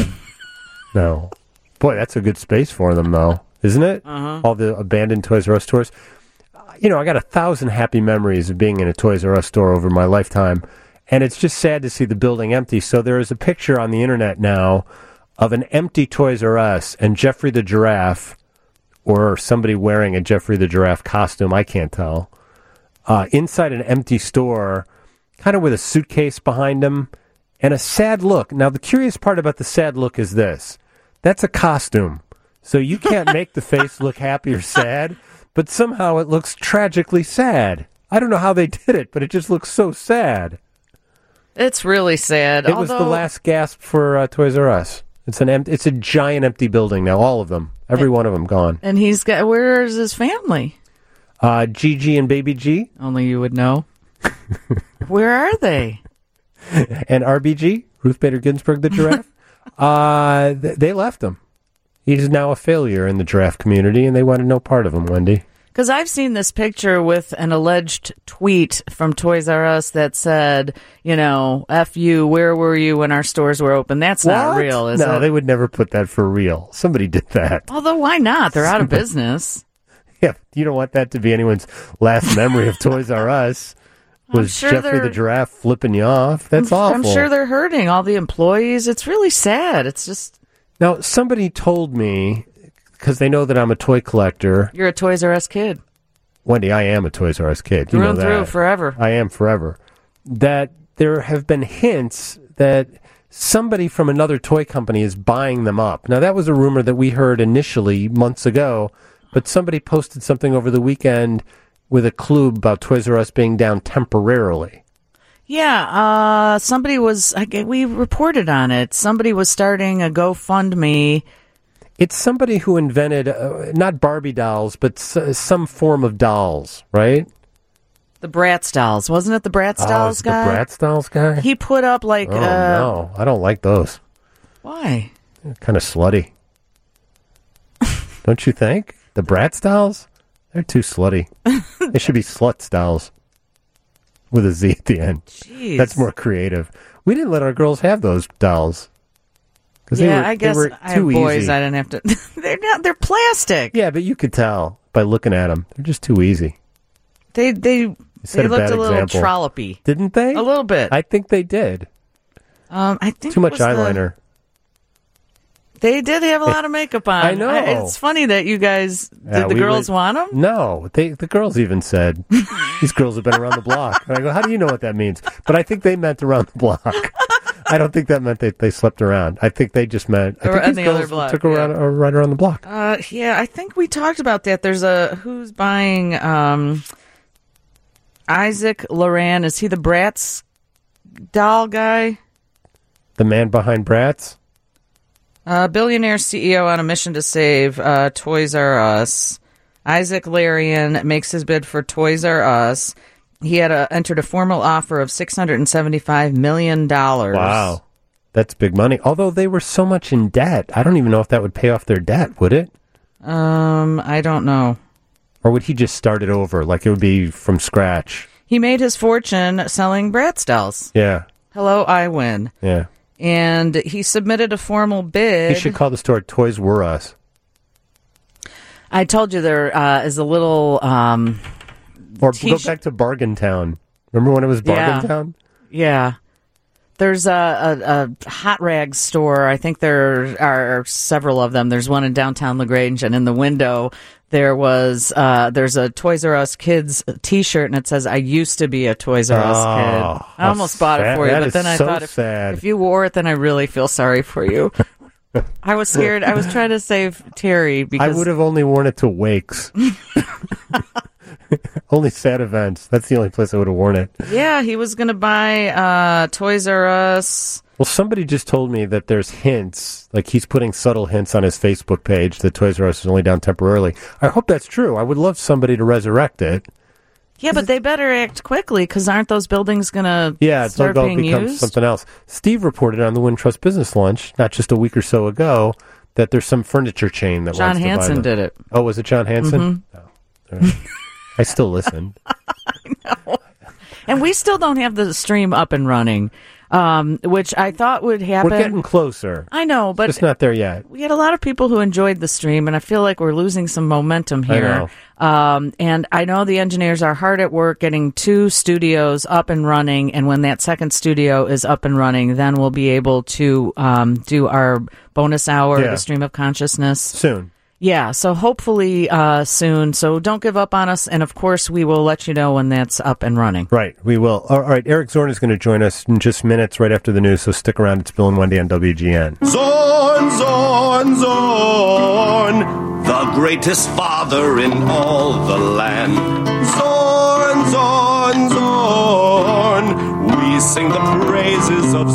No. Boy, that's a good space for them, though, isn't it? Uh-huh. All the abandoned Toys R Us stores. you know, I got a thousand happy memories of being in a Toys R Us store over my lifetime, and it's just sad to see the building empty. So there is a picture on the internet now of an empty Toys R Us and Jeffrey the Giraffe, or somebody wearing a Jeffrey the Giraffe costume, I can't tell, uh, inside an empty store, kind of with a suitcase behind him, and a sad look. Now, the curious part about the sad look is this. That's a costume, so you can't make the face look happy or sad, but somehow it looks tragically sad. I don't know how they did it, but it just looks so sad. It's really sad. It although... was the last gasp for uh, Toys R Us. It's an empty, it's a giant empty building now, all of them. Every and, one of them gone. And he's got, where is his family? Uh, Gigi and Baby G. Only you would know. Where are they? And R B G, Ruth Bader Ginsburg, the giraffe. uh, th- they left him. He's now a failure in the giraffe community, and they wanted no part of him, Wendy. Because I've seen this picture with an alleged tweet from Toys R Us that said, you know, F you, where were you when our stores were open? That's what? not real, is no, it? No, they would never put that for real. Somebody did that. Although, why not? They're out of business. Yeah, you don't want that to be anyone's last memory of Toys R Us. Was sure Jeffrey the Giraffe flipping you off? That's I'm, awful. I'm sure they're hurting all the employees. It's really sad. It's just... Now, somebody told me, because they know that I'm a toy collector. You're a Toys R Us kid. Wendy, I am a Toys R Us kid. You through know and that. through, forever. I am forever. That there have been hints that somebody from another toy company is buying them up. Now, that was a rumor that we heard initially months ago, but somebody posted something over the weekend with a clue about Toys R Us being down temporarily. Yeah, uh, somebody was, I, we reported on it. Somebody was starting a GoFundMe. It's somebody who invented, uh, not Barbie dolls, but s- some form of dolls, right? The Bratz dolls. Wasn't it the Bratz oh, dolls guy? the Bratz dolls guy? He put up like... Oh, uh, no. I don't like those. Why? They're kind of slutty. Don't you think? The Bratz dolls? They're too slutty. They should be Sluts dolls. With a Z at the end. Jeez. That's more creative. We didn't let our girls have those dolls. Yeah, they were, I guess they were I have too boys. easy. I didn't have to... they're not, they're plastic. Yeah, but you could tell by looking at them. They're just too easy. They they, set they a looked bad a little example. trollopy. Didn't they? A little bit. I think they did. Um, I think Too it much was the- eyeliner. They did have a lot of makeup on. I know. It's funny that you guys, did Yeah, the we girls were- want them? No, they, the girls even said, these girls have been around the block. And I go, how do you know what that means? But I think they meant around the block. I don't think that meant they, they slept around. I think they just meant, I Or think on these the girls other block, took around, yeah. or right around the block. Uh, yeah, I think we talked about that. There's a, who's buying, um, Isaac Loran. Is he the Bratz doll guy? The man behind Bratz? Uh, billionaire C E O on a mission to save uh, Toys R Us. Isaac Larian makes his bid for Toys R Us. He had a, entered a formal offer of six hundred seventy-five million dollars. Wow. That's big money. Although they were so much in debt. I don't even know if that would pay off their debt, would it? Um, I don't know. Or would he just start it over, like it would be from scratch? He made his fortune selling Bratz dolls. Yeah. Hello, I win. Yeah. And he submitted a formal bid. He should call the store Toys Were Us. I told you there uh, is a little... Um, Or t-shirt- go back to Bargain Town. Remember when it was Bargain Yeah. Town? Yeah. There's a, a, a hot rag store. I think there are several of them. There's one in downtown LaGrange, and in the window there was uh, there's a Toys R Us Kids T-shirt, and it says, "I used to be a Toys R Us Oh, kid." I how almost bought it sad. for you, That but is then I so thought if, sad. if you wore it, then I really feel sorry for you. I was scared. I was trying to save Terry because I would have only worn it to wakes. Only sad events. That's the only place I would have worn it. Yeah, he was going to buy uh, Toys R Us. Well, somebody just told me that there's hints, like he's putting subtle hints on his Facebook page that Toys R Us is only down temporarily. I hope that's true. I would love somebody to resurrect it. Yeah, but they better act quickly because aren't those buildings going to Yeah, it's start all being becomes used? something else. Steve reported on the Wintrust Business Lunch, not just a week or so ago, that there's some furniture chain that John wants to buy Hanson them. did it. Oh, was it John Hanson? Mhm. Oh, all right. I still listen. I know. And we still don't have the stream up and running. um, which I thought would happen. We're getting closer. I know, but it's not there yet. We had a lot of people who enjoyed the stream, and I feel like we're losing some momentum here. I know. Um, and I know the engineers are hard at work getting two studios up and running, and when that second studio is up and running, then we'll be able to um, do our bonus hour, Yeah. the Stream of Consciousness. Soon. Yeah, so hopefully uh, soon. So don't give up on us, and of course we will let you know when that's up and running. Right, we will. All right, Eric Zorn is going to join us in just minutes right after the news, so stick around. It's Bill and Wendy on W G N. Zorn, Zorn, Zorn, the greatest father in all the land. Zorn, Zorn, Zorn, we sing the praises of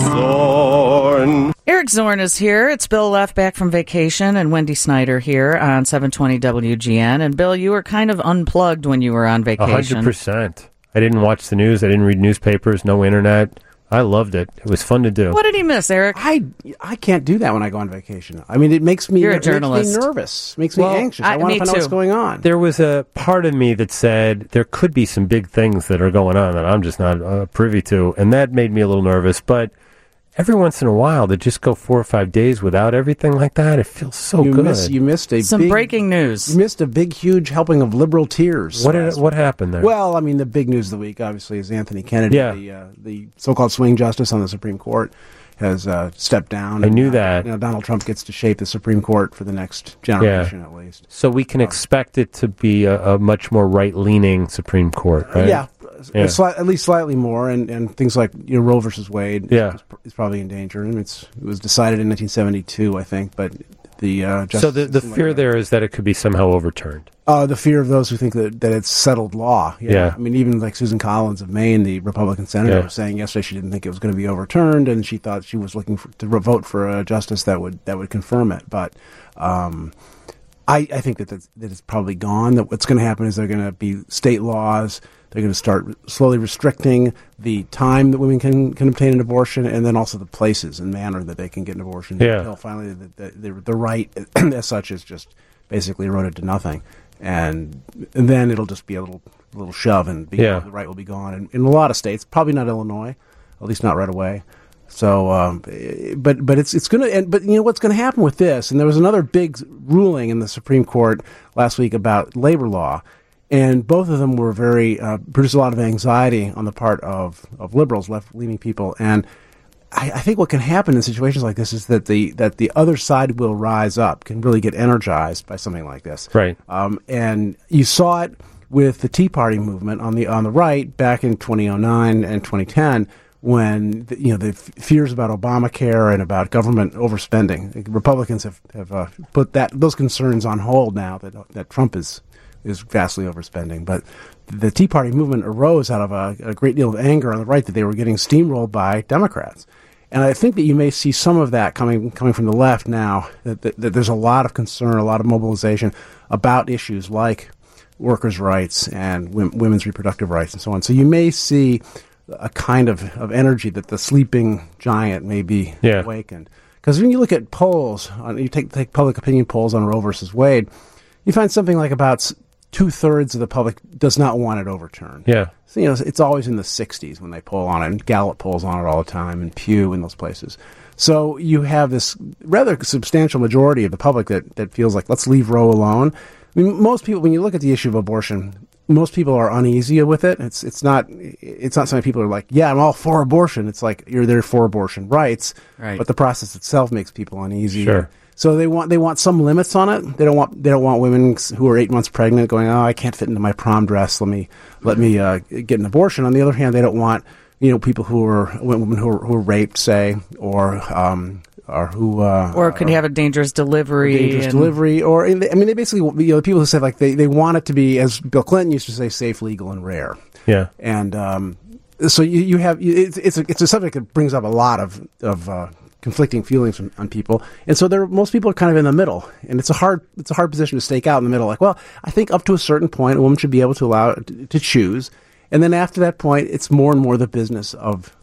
Zorn. Eric Zorn is here. It's Bill Leff back from vacation and Wendy Snyder here on seven twenty W G N. And Bill, you were kind of unplugged when you were on A vacation. hundred percent. I didn't watch the news. I didn't read newspapers. No internet. I loved it. It was fun to do. What did he miss, Eric? I I can't do that when I go on vacation. I mean, it makes me You're a it makes me journalist. nervous. Makes me Well, anxious. I, I- want me to know too. what's going on. There was a part of me that said there could be some big things that are going on that I'm just not uh, privy to, and that made me a little nervous. But every once in a while, to just go four or five days without everything like that, it feels so you good. Miss, you missed a Some big, breaking news. You missed a big, huge helping of liberal tears. What did, last what week. happened there? Well, I mean, the big news of the week, obviously, is Anthony Kennedy, Yeah. the, uh, the so-called swing justice on the Supreme Court, has uh, stepped down. I and, knew uh, that. You know, Donald Trump gets to shape the Supreme Court for the next generation, at least. So we can expect it to be a, a much more right-leaning Supreme Court, right? Yeah, Yeah. a sli- at least slightly more, and, and things like you know Roe versus Wade Yeah. is, is probably in danger. And it's it was decided in nineteen seventy-two, I think, but the uh, So the, the justices- fear there is that it could be somehow overturned. Uh, the fear of those who think that, that it's settled law. Yeah. Yeah. I mean, even like Susan Collins of Maine, the Republican senator, Yeah. was saying yesterday she didn't think it was going to be overturned, and she thought she was looking for, to vote for a justice that would that would confirm it. But um, I, I think that that's, that it's probably gone. That what's going to happen is there are going to be state laws. They're going to start slowly restricting the time that women can, can obtain an abortion, and then also the places and manner that they can get an abortion. Yeah. Until finally the, the, the, the right as such is just basically eroded to nothing. And, and then it'll just be a little little shove, and be, Yeah. the right will be gone. And in a lot of states, probably not Illinois, at least not right away. So, um, but but it's it's going to. But you know what's going to happen with this? And there was another big ruling in the Supreme Court last week about labor law, and both of them were very uh, produced a lot of anxiety on the part of of liberals, left leaning people. And I, I think what can happen in situations like this is that the that the other side will rise up, can really get energized by something like this. Right. Um, and you saw it with the Tea Party movement on the on the right back in twenty oh nine and twenty ten, when the, you know the f- fears about Obamacare and about government overspending. Republicans have have uh, put that those concerns on hold now that that Trump is is vastly overspending. But the Tea Party movement arose out of a, a great deal of anger on the right that they were getting steamrolled by Democrats. And I think that you may see some of that coming coming from the left now, that, that, that there's a lot of concern, a lot of mobilization about issues like workers' rights and w- women's reproductive rights and so on. So you may see a kind of, of energy that the sleeping giant may be Yeah. awakened. Because when you look at polls, on, you take, take public opinion polls on Roe versus Wade, you find something like about s- two-thirds of the public does not want it overturned. Yeah. So, you know, it's always in the sixties when they poll on it, and Gallup polls on it all the time, and Pew in those places. So you have this rather substantial majority of the public that, that feels like, let's leave Roe alone. I mean, most people, when you look at the issue of abortion, most people are uneasy with it. It's it's not it's not something people are like, yeah, I'm all for abortion. It's like you're there for abortion rights, Right. but the process itself makes people uneasy. Sure. So they want they want some limits on it. They don't want they don't want women who are eight months pregnant going, oh, I can't fit into my prom dress. Let me let me uh, get an abortion. On the other hand, they don't want you know people who are women who are, who are raped, say, or um, or who uh, Or could have a dangerous delivery. dangerous and- delivery, or I mean, they basically you know the people who say like they, they want it to be, as Bill Clinton used to say, safe, legal, and rare. Yeah. And um, so you you have it's it's a, it's a subject that brings up a lot of of uh, conflicting feelings on, on people, and so there most people are kind of in the middle, and it's a hard it's a hard position to stake out in the middle. Like, well, I think up to a certain point, a woman should be able to allow to, to choose, and then after that point, it's more and more the business of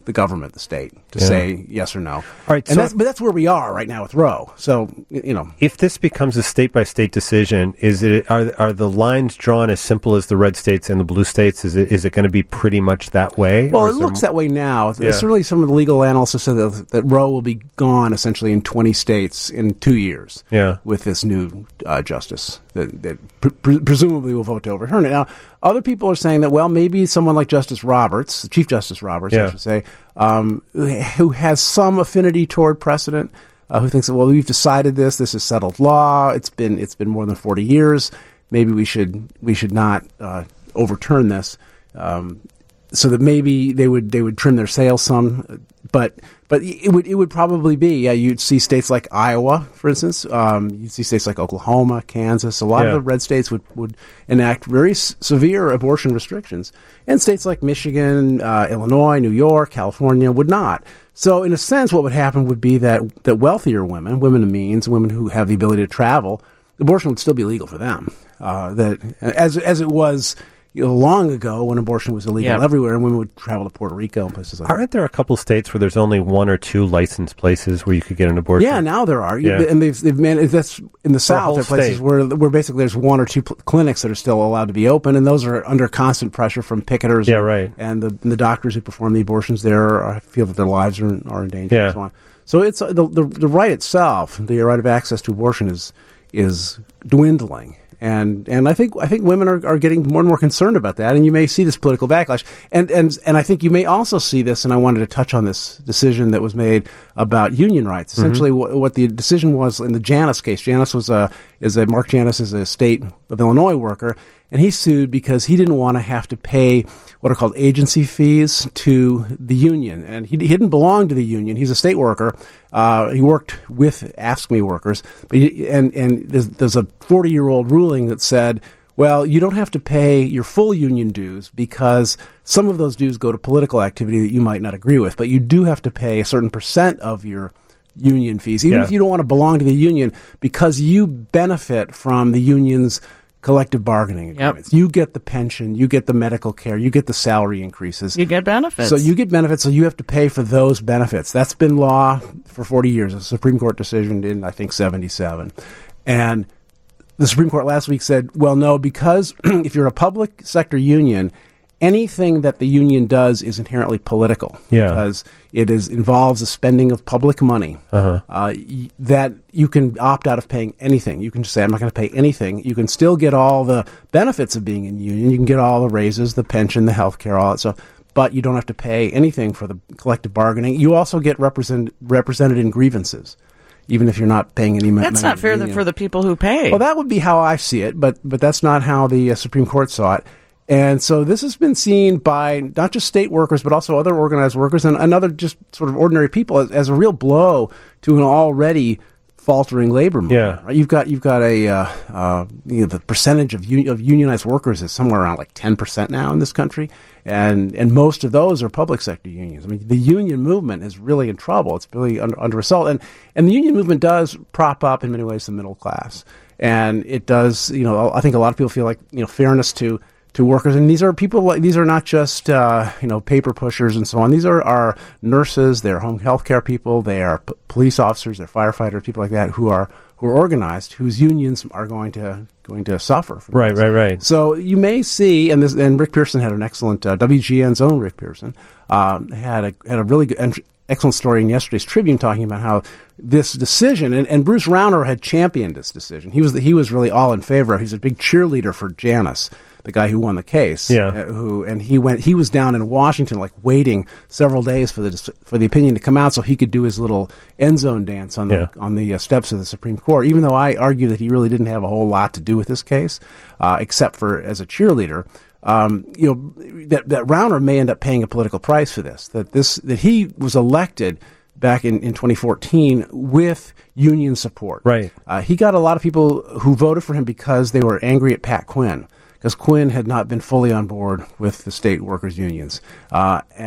the government, the state, to Yeah. say yes or no. All right, and so that's, but that's where we are right now with Roe. So you know, if this becomes a state by state decision, is it are are the lines drawn as simple as the red states and the blue states? Is it is it going to be pretty much that way? well, Or it is there looks mo- that way now. Yeah. Certainly, some of the legal analysts have said that, that Roe will be gone essentially in twenty states in two years. Yeah. with this new uh, justice that, that pre- pre- presumably will vote to overturn it. Now, other people are saying that, well, maybe someone like Justice Roberts, Chief Justice Roberts, Yeah. I should say, um, who has some affinity toward precedent, uh, who thinks that, well, we've decided this, this is settled law, it's been it's been more than forty years, maybe we should we should not uh, overturn this. Um, so that maybe they would they would trim their sails some, but but it would it would probably be yeah you'd see states like Iowa, for instance, um, you'd see states like Oklahoma, Kansas, a lot Yeah. of the red states would, would enact very s- severe abortion restrictions, and states like Michigan, uh, Illinois, New York, California would not. So in a sense, what would happen would be that that wealthier women, women of means, women who have the ability to travel, abortion would still be legal for them. Uh, that as as it was. You know, long ago, when abortion was illegal Yeah. everywhere, and women would travel to Puerto Rico and places like that. Aren't there a couple states where there's only one or two licensed places where you could get an abortion? Yeah, now there are, You- Yeah. and they've, they've managed. That's in the For a whole South. There are places state. where where basically there's one or two pl- clinics that are still allowed to be open, and those are under constant pressure from picketers. Yeah, right. And the and the doctors who perform the abortions there are, feel that their lives are are in danger. Yeah. And so on. So it's uh, the, the the right itself, the right of access to abortion is is dwindling. And and I think I think women are, are getting more and more concerned about that, and you may see this political backlash, and and and I think you may also see this. And I wanted to touch on this decision that was made about union rights. Essentially, Mm-hmm. wh- what the decision was in the Janus case. Janus was a is a Mark Janus is a state of Illinois worker, and he sued because he didn't want to have to pay what are called agency fees to the union, and he, he didn't belong to the union. He's a state worker. Uh, he worked with Ask Me workers, but he, and and there's, there's a forty year old ruling that said, well, you don't have to pay your full union dues because some of those dues go to political activity that you might not agree with, but you do have to pay a certain percent of your union fees, even Yeah. if you don't want to belong to the union, because you benefit from the union's collective bargaining agreements. You get the pension, you get the medical care, you get the salary increases. You get benefits. So you get benefits, so you have to pay for those benefits. That's been law for forty years. A Supreme Court decision in, I think, seventy-seven. And the Supreme Court last week said, well, no, because if you're a public sector union, anything that the union does is inherently political. Yeah. Because it is involves the spending of public money. Uh-huh. Uh, y- that you can opt out of paying anything. You can just say, I'm not going to pay anything. You can still get all the benefits of being in union. You can get all the raises, the pension, the health care, all that stuff. But you don't have to pay anything for the collective bargaining. You also get represent, represented in grievances, even if you're not paying any money. That's not fair th- for the people who pay. Well, that would be how I see it, but but that's not how the uh, Supreme Court saw it. And so this has been seen by not just state workers, but also other organized workers and, and other just sort of ordinary people as, as a real blow to an already faltering labor movement. Yeah. Right? You've got you've got a uh, uh, you know, the percentage of un- of unionized workers is somewhere around like ten percent now in this country, and and most of those are public sector unions. I mean, the union movement is really in trouble. It's really under, under assault, and and the union movement does prop up in many ways the middle class, and it does. You know, I think a lot of people feel like you know fairness to. to workers, and these are people like these are not just uh, you know paper pushers and so on. These are our nurses, they're home health care people, they are p- police officers, they're firefighters, people like that who are who are organized, whose unions are going to going to suffer. From Right, this. right, right. So you may see, and this and Rick Pearson had an excellent uh, W G N's own Rick Pearson um, had a had a really good. ent- excellent story in yesterday's Tribune talking about how this decision, and, and Bruce Rauner had championed this decision. He was the, he was really all in favor of. He's a big cheerleader for Janus, the guy who won the case. Yeah. Uh, who and he went. He was down in Washington, like waiting several days for the for the opinion to come out, so he could do his little end zone dance on the Yeah. on the uh, steps of the Supreme Court. Even though I argue that he really didn't have a whole lot to do with this case, uh, except for as a cheerleader. Um, you know that that Rauner may end up paying a political price for this. That this that he was elected back in, in twenty fourteen with union support. Right. Uh, he got a lot of people who voted for him because they were angry at Pat Quinn, because Quinn had not been fully on board with the state workers unions. Uh, and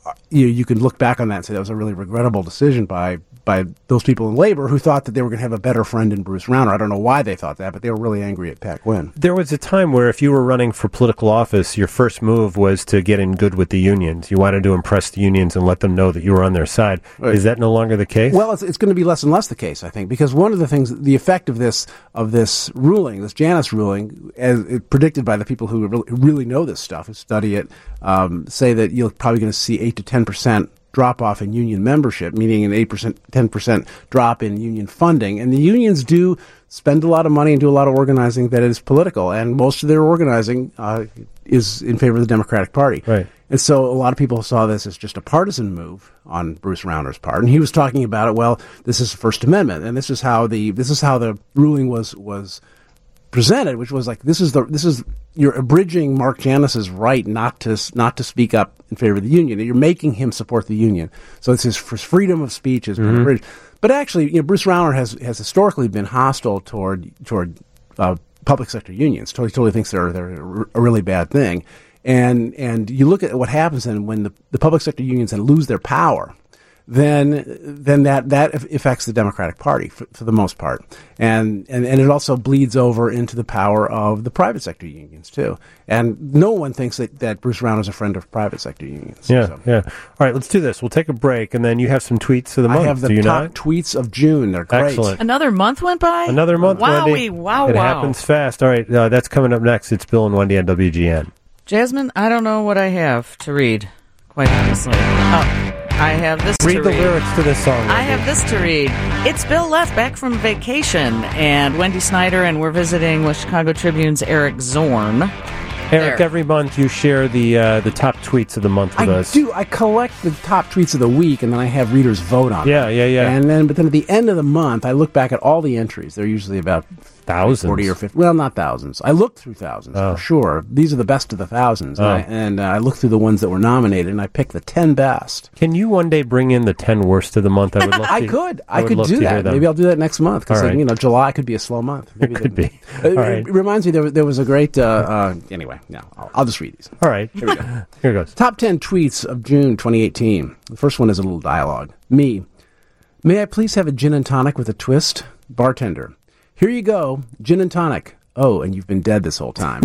you you can look back on that and say that was a really regrettable decision by by those people in labor who thought that they were going to have a better friend in Bruce Rauner. I don't know why they thought that, but they were really angry at Pat Quinn. There was a time where if you were running for political office, your first move was to get in good with the unions. You wanted to impress the unions and let them know that you were on their side. Right. Is that no longer the case? Well, it's, it's going to be less and less the case, I think, because one of the things, the effect of this of this ruling, this Janus ruling, as it predicted by the people who really, who really know this stuff, who study it, um, say that you're probably going to see eight to ten percent drop off in union membership, meaning an eight percent, ten percent drop in union funding. And the unions do spend a lot of money and do a lot of organizing that is political, and most of their organizing uh, is in favor of the Democratic Party. Right. And so a lot of people saw this as just a partisan move on Bruce Rauner's part, and he was talking about it. Well, this is the First Amendment, and this is how the this is how the ruling was was presented, which was like this is the this is you're abridging Mark Janus's right not to not to speak up in favor of the union. You're making him support the union. So it's his, his freedom of speech has been Mm-hmm. abridged. But actually, you know, Bruce Rauner has has historically been hostile toward toward uh, public sector unions. Totally, totally thinks they're they're a really bad thing. And and you look at what happens then when the, the public sector unions then lose their power. Then, then that, that affects the Democratic Party for, for the most part, and, and and it also bleeds over into the power of the private sector unions too. And no one thinks that, that Bruce Rauner is a friend of private sector unions. Yeah, so. yeah. All right, let's do this. We'll take a break, and then you have some tweets of the month. I have the do you top not? tweets of June. They're great. Excellent. Another month went by? Another month, Wowie, Wendy. wow, It wow. happens fast. All right, uh, that's coming up next. It's Bill and Wendy on W G N. Jasmine, I don't know what I have to read, quite honestly. Oh, I have this Read to the read. lyrics to this song, Wendy. I have this to read. It's Bill left back from vacation, and Wendy Snyder, and we're visiting with Chicago Tribune's Eric Zorn. Eric, There. every month you share the uh, the top tweets of the month with I us. do. I collect the top tweets of the week, and then I have readers vote on Yeah, them. yeah, yeah. And then, but then at the end of the month, I look back at all the entries. They're usually about Thousands. forty or fifty. Well, not thousands. I looked through thousands Oh. for sure. These are the best of the thousands, and, Oh. I, and uh, I looked through the ones that were nominated, and I picked the ten best. Can you one day bring in the ten worst of the month? I would love to. I could. I, would could love do to hear that. them. Maybe I'll do that next month because All right. you know July could be a slow month. Maybe It could be. It, All it right. reminds me there was, there was a great. Uh, uh, anyway, no, I'll, I'll just read these. All right. Here we go. Here goes. Top ten tweets of June twenty eighteen. The first one is a little dialogue. Me. May I please have a gin and tonic with a twist? Bartender. Here you go. Gin and tonic. Oh, and you've been dead this whole time.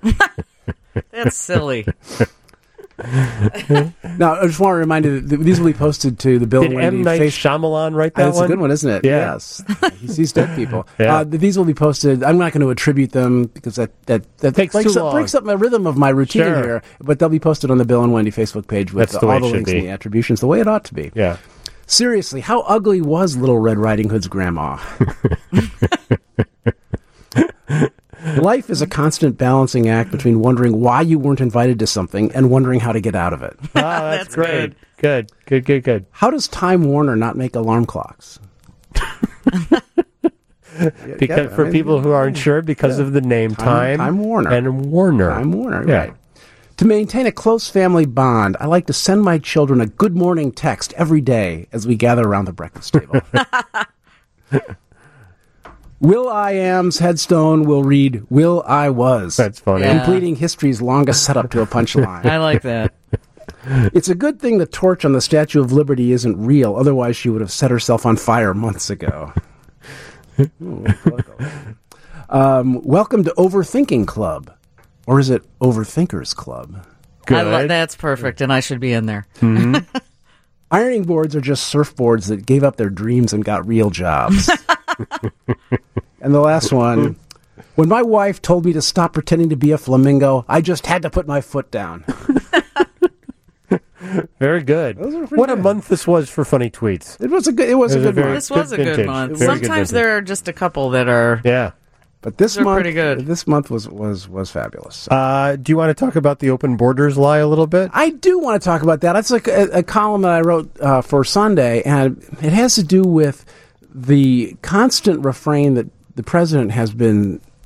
That's silly. Now, I just want to remind you that these will be posted to the Bill Did and Wendy M. Night face- Shyamalan write that That's one? a good one, isn't it? Yeah. Yes. He sees dead people. Yeah. Uh, th- these will be posted. I'm not going to attribute them because that, that, that Takes breaks, too up, long. breaks up my rhythm of my routine Sure. here. But they'll be posted on the Bill and Wendy Facebook page with That's the uh, way all it the should links be. and the attributions, the way it ought to be. Yeah. Seriously, how ugly was Little Red Riding Hood's grandma? Life is a constant balancing act between wondering why you weren't invited to something and wondering how to get out of it. Ah, that's, That's great. Good. Good, good, good. How does Time Warner not make alarm clocks? Because I for mean, people who aren't sure, because yeah. of the name Time- Time, Time Warner. and Warner. Time Warner, Yeah. right. To maintain a close family bond, I like to send my children a good morning text every day as we gather around the breakfast table. Will I Am's headstone will read, Will I Was. That's funny. Yeah. Completing history's longest setup to a punchline. I like that. It's a good thing the torch on the Statue of Liberty isn't real, otherwise she would have set herself on fire months ago. Ooh, um, welcome to Overthinking Club. Or is it Overthinkers Club? I lo- that's perfect, and I should be in there. Mm-hmm. Ironing boards are just surfboards that gave up their dreams and got real jobs. And the last one, when my wife told me to stop pretending to be a flamingo, I just had to put my foot down. Very good. Those are pretty What a good. month this was for funny tweets. It was a good. It was, It was a a good very- one. This was a good vintage. month. Very good Sometimes vintage. there are just a couple that are. Yeah. But this They're month, pretty good. This month was was was fabulous. Uh, do you want to talk about the open borders lie a little bit? I do want to talk about that. That's like a, a column that I wrote uh, for Sunday, and it has to do with the constant refrain that the president has been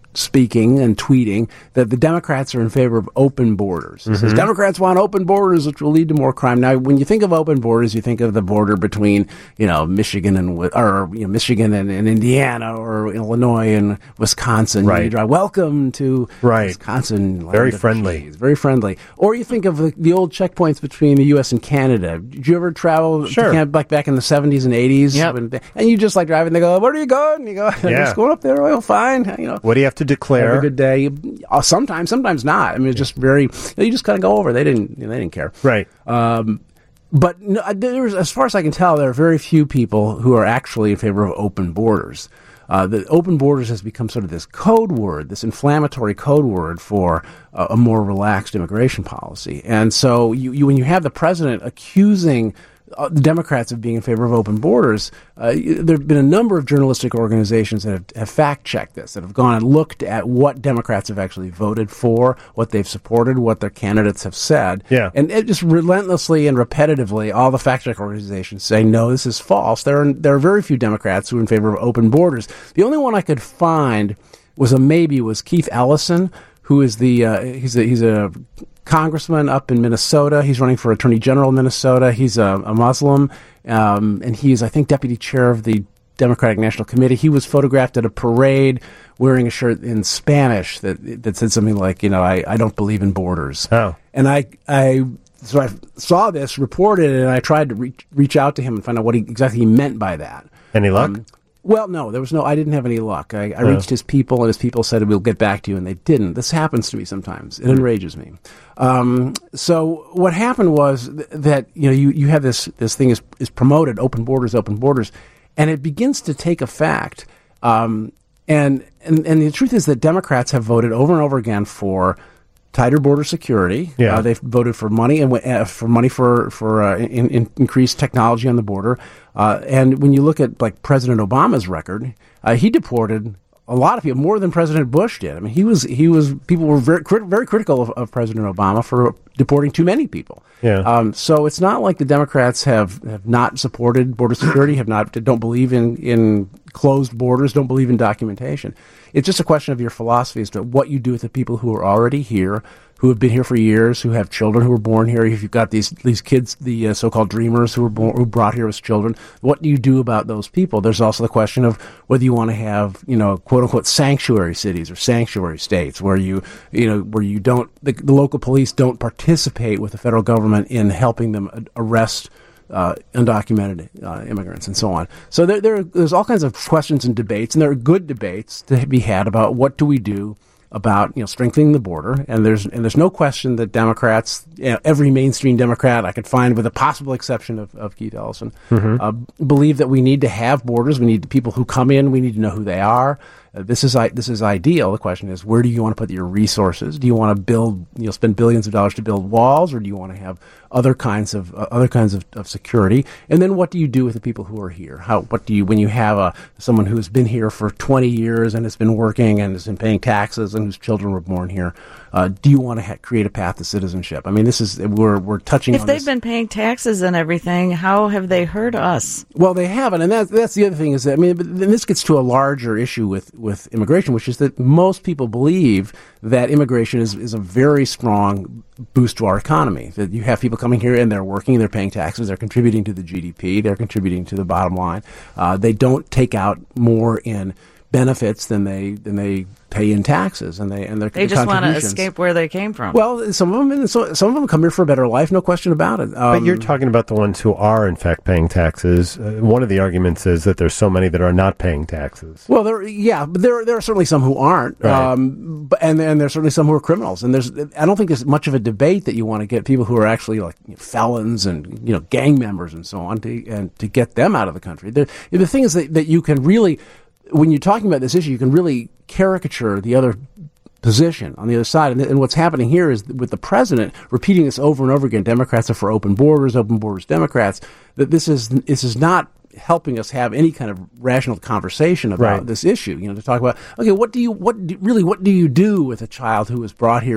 speaking and tweeting that the Democrats are in favor of open borders. He says Mhm. Democrats want open borders, which will lead to more crime. Now, when you think of open borders, you think of the border between, you know, Michigan and Wi- or you know, Michigan and, and Indiana, or Illinois and Wisconsin. Right. You drive, welcome to Right. Wisconsin. land Very of friendly. cheese. Very friendly. Or you think of the, the old checkpoints between the U S and Canada. Did you ever travel Sure. to Canada, like back in the seventies and eighties? Yep. When they- and you just like driving. They go, "Where are you going?" And you go, "I'm Yeah. just going up there." Well, fine. You know. What do you have to declare? Have a good day. Uh, Sometimes, sometimes not. I mean, it's just very. You, know, you just kind of go over. They didn't. You know, they didn't care. Right. Um, but no, there's, as far as I can tell, there are very few people who are actually in favor of open borders. Uh, the open borders has become sort of this code word, this inflammatory code word for uh, a more relaxed immigration policy. And so, you, you when you have the president accusing Uh, the Democrats of being in favor of open borders, uh, there have been a number of journalistic organizations that have, have fact-checked this, that have gone and looked at what Democrats have actually voted for, what they've supported, what their candidates have said. Yeah. And it just relentlessly and repetitively, all the fact-check organizations say, no, this is false. There are, there are very few Democrats who are in favor of open borders. The only one I could find was a maybe was Keith Ellison, who is the, uh, he's a, he's a congressman up in Minnesota. He's running for attorney general in Minnesota. He's a, a Muslim, um, and he's, I think, deputy chair of the Democratic National Committee. He was photographed at a parade wearing a shirt in Spanish that that said something like, you know, I, I don't believe in borders. Oh. And I, I, so I saw this reported, and I tried to reach, reach out to him and find out what he, exactly he meant by that. Any luck? Um, Well, no, there was no, I didn't have any luck. I, I Oh. reached his people, and his people said, we'll get back to you, and they didn't. This happens to me sometimes. It enrages me. Um, so what happened was th- that, you know, you, you have this, this thing is, is promoted, open borders, open borders, and it begins to take effect. Um, and, and, and the truth is that Democrats have voted over and over again for tighter border security. Yeah. Uh, they've voted for money and uh, for money for for uh, in, in increased technology on the border. Uh, and when you look at like President Obama's record, uh, he deported a lot of people, more than President Bush did. I mean, he was he was people were very crit- very critical of, of President Obama for deporting too many people. Yeah. Um, so it's not like the Democrats have, have not supported border security, have not don't believe in in closed borders, don't believe in documentation. It's just a question of your philosophy as to what you do with the people who are already here, who have been here for years, who have children who were born here. If you've got these these kids, the uh, so-called dreamers who were born, who brought here as children, what do you do about those people? There's also the question of whether you want to have, you know, quote unquote sanctuary cities or sanctuary states where you, you know, where you don't, the, the local police don't participate with the federal government in helping them arrest Uh, undocumented uh, immigrants and so on. So there, there, there's all kinds of questions and debates, and there are good debates to be had about what do we do about, you know, strengthening the border. And there's and there's no question that Democrats, you know, every mainstream Democrat I could find, with a possible exception of, of Keith Ellison, Mhm. uh, believe that we need to have borders. We need people who come in. We need to know who they are. Uh, this is I, this is ideal. The question is, where do you want to put your resources? Do you want to build, you know, spend billions of dollars to build walls, or do you want to have other kinds of uh, other kinds of, of security? And then, what do you do with the people who are here? How what do you when you have a someone who has been here for twenty years and has been working and has been paying taxes and whose children were born here? Uh, do you want to ha- create a path to citizenship? I mean, this is we're we're touching. If on they've this. been paying taxes and everything, how have they hurt us? Well, they haven't, and that's that's the other thing is that I mean, but then this gets to a larger issue with, with immigration, which is that most people believe that immigration is, is a very strong boost to our economy. That you have people coming here and they're working, they're paying taxes, they're contributing to the G D P, they're contributing to the bottom line. Uh, they don't take out more in benefits than they than they pay in taxes, and they and their They just want to contributions. escape where they came from. Well, some of them, and so, some of them come here for a better life, no question about it. Um, but you're talking about the ones who are, in fact, paying taxes. Uh, one of the arguments is that there's so many that are not paying taxes. Well, there, yeah, but there, there are certainly some who aren't, Right. um, but, and and there's certainly some who are criminals. And there's, I don't think there's much of a debate that you want to get people who are actually like you know, felons and you know gang members and so on to and to get them out of the country. The, the thing is that, that you can really, when you're talking about this issue, you can really caricature the other position on the other side. And, and what's happening here is with the president repeating this over and over again, Democrats are for open borders, open borders, Democrats, that this is this is not helping us have any kind of rational conversation about Right. this issue. You know, to talk about, okay, what do you, what do, really, what do you do with a child who was brought here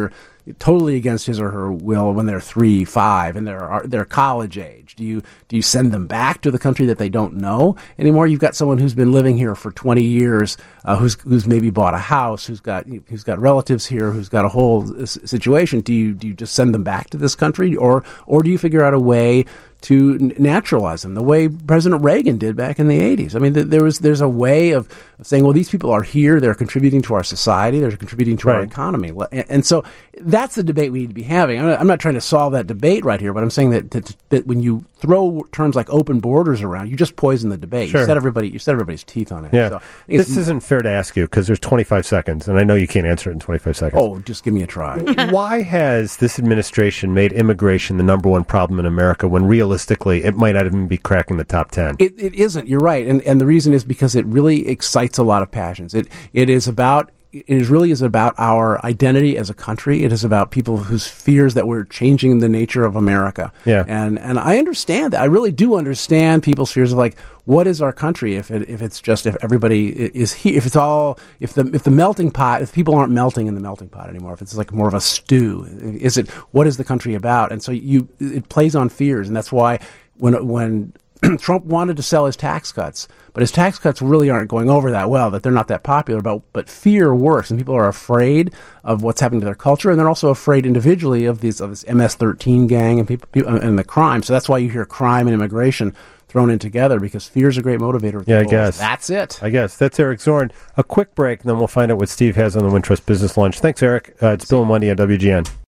totally against his or her will when they're three, five, and they're they're college age? Do you do you send them back to the country that they don't know anymore? You've got someone who's been living here for twenty years, uh, who's who's maybe bought a house, who's got who's got relatives here, who's got a whole situation. Do you do you just send them back to this country, or or do you figure out a way to naturalize them, the way President Reagan did back in the eighties? I mean, there was there's a way of saying, well, these people are here, they're contributing to our society, they're contributing to right. our economy, and, and so that's the debate we need to be having. I'm not, I'm not trying to solve that debate right here, but I'm saying that, that that when you throw terms like open borders around, you just poison the debate. Sure. You set everybody, you set everybody's teeth on it. Yeah, so this isn't fair to ask you because there's twenty-five seconds, and I know you can't answer it in twenty-five seconds. Oh, just give me a try. Why has this administration made immigration the number one problem in America when realistically it might not even be cracking the top ten? It, it isn't. You're right, and and the reason is because it really excites a lot of passions. It it is about. It is really is about our identity as a country. It is about people whose fears that we're changing the nature of America. Yeah. And and I understand that. I really do understand people's fears of like, what is our country if it, if it's just if everybody is here, if it's all if the if the melting pot, if people aren't melting in the melting pot anymore, if it's like more of a stew, is it what is the country about? And so you it plays on fears, and that's why when when Trump wanted to sell his tax cuts, but his tax cuts really aren't going over that well, that they're not that popular. But, but fear works, and people are afraid of what's happening to their culture, and they're also afraid individually of these of this M S thirteen gang and people, people and the crime. So that's why you hear crime and immigration thrown in together, because fear is a great motivator. Yeah, I guess. That's it. I guess. That's Eric Zorn. A quick break, and then we'll find out what Steve has on the Wintrust Business Lunch. Thanks, Eric. Uh, it's Bill and Monday on W G N.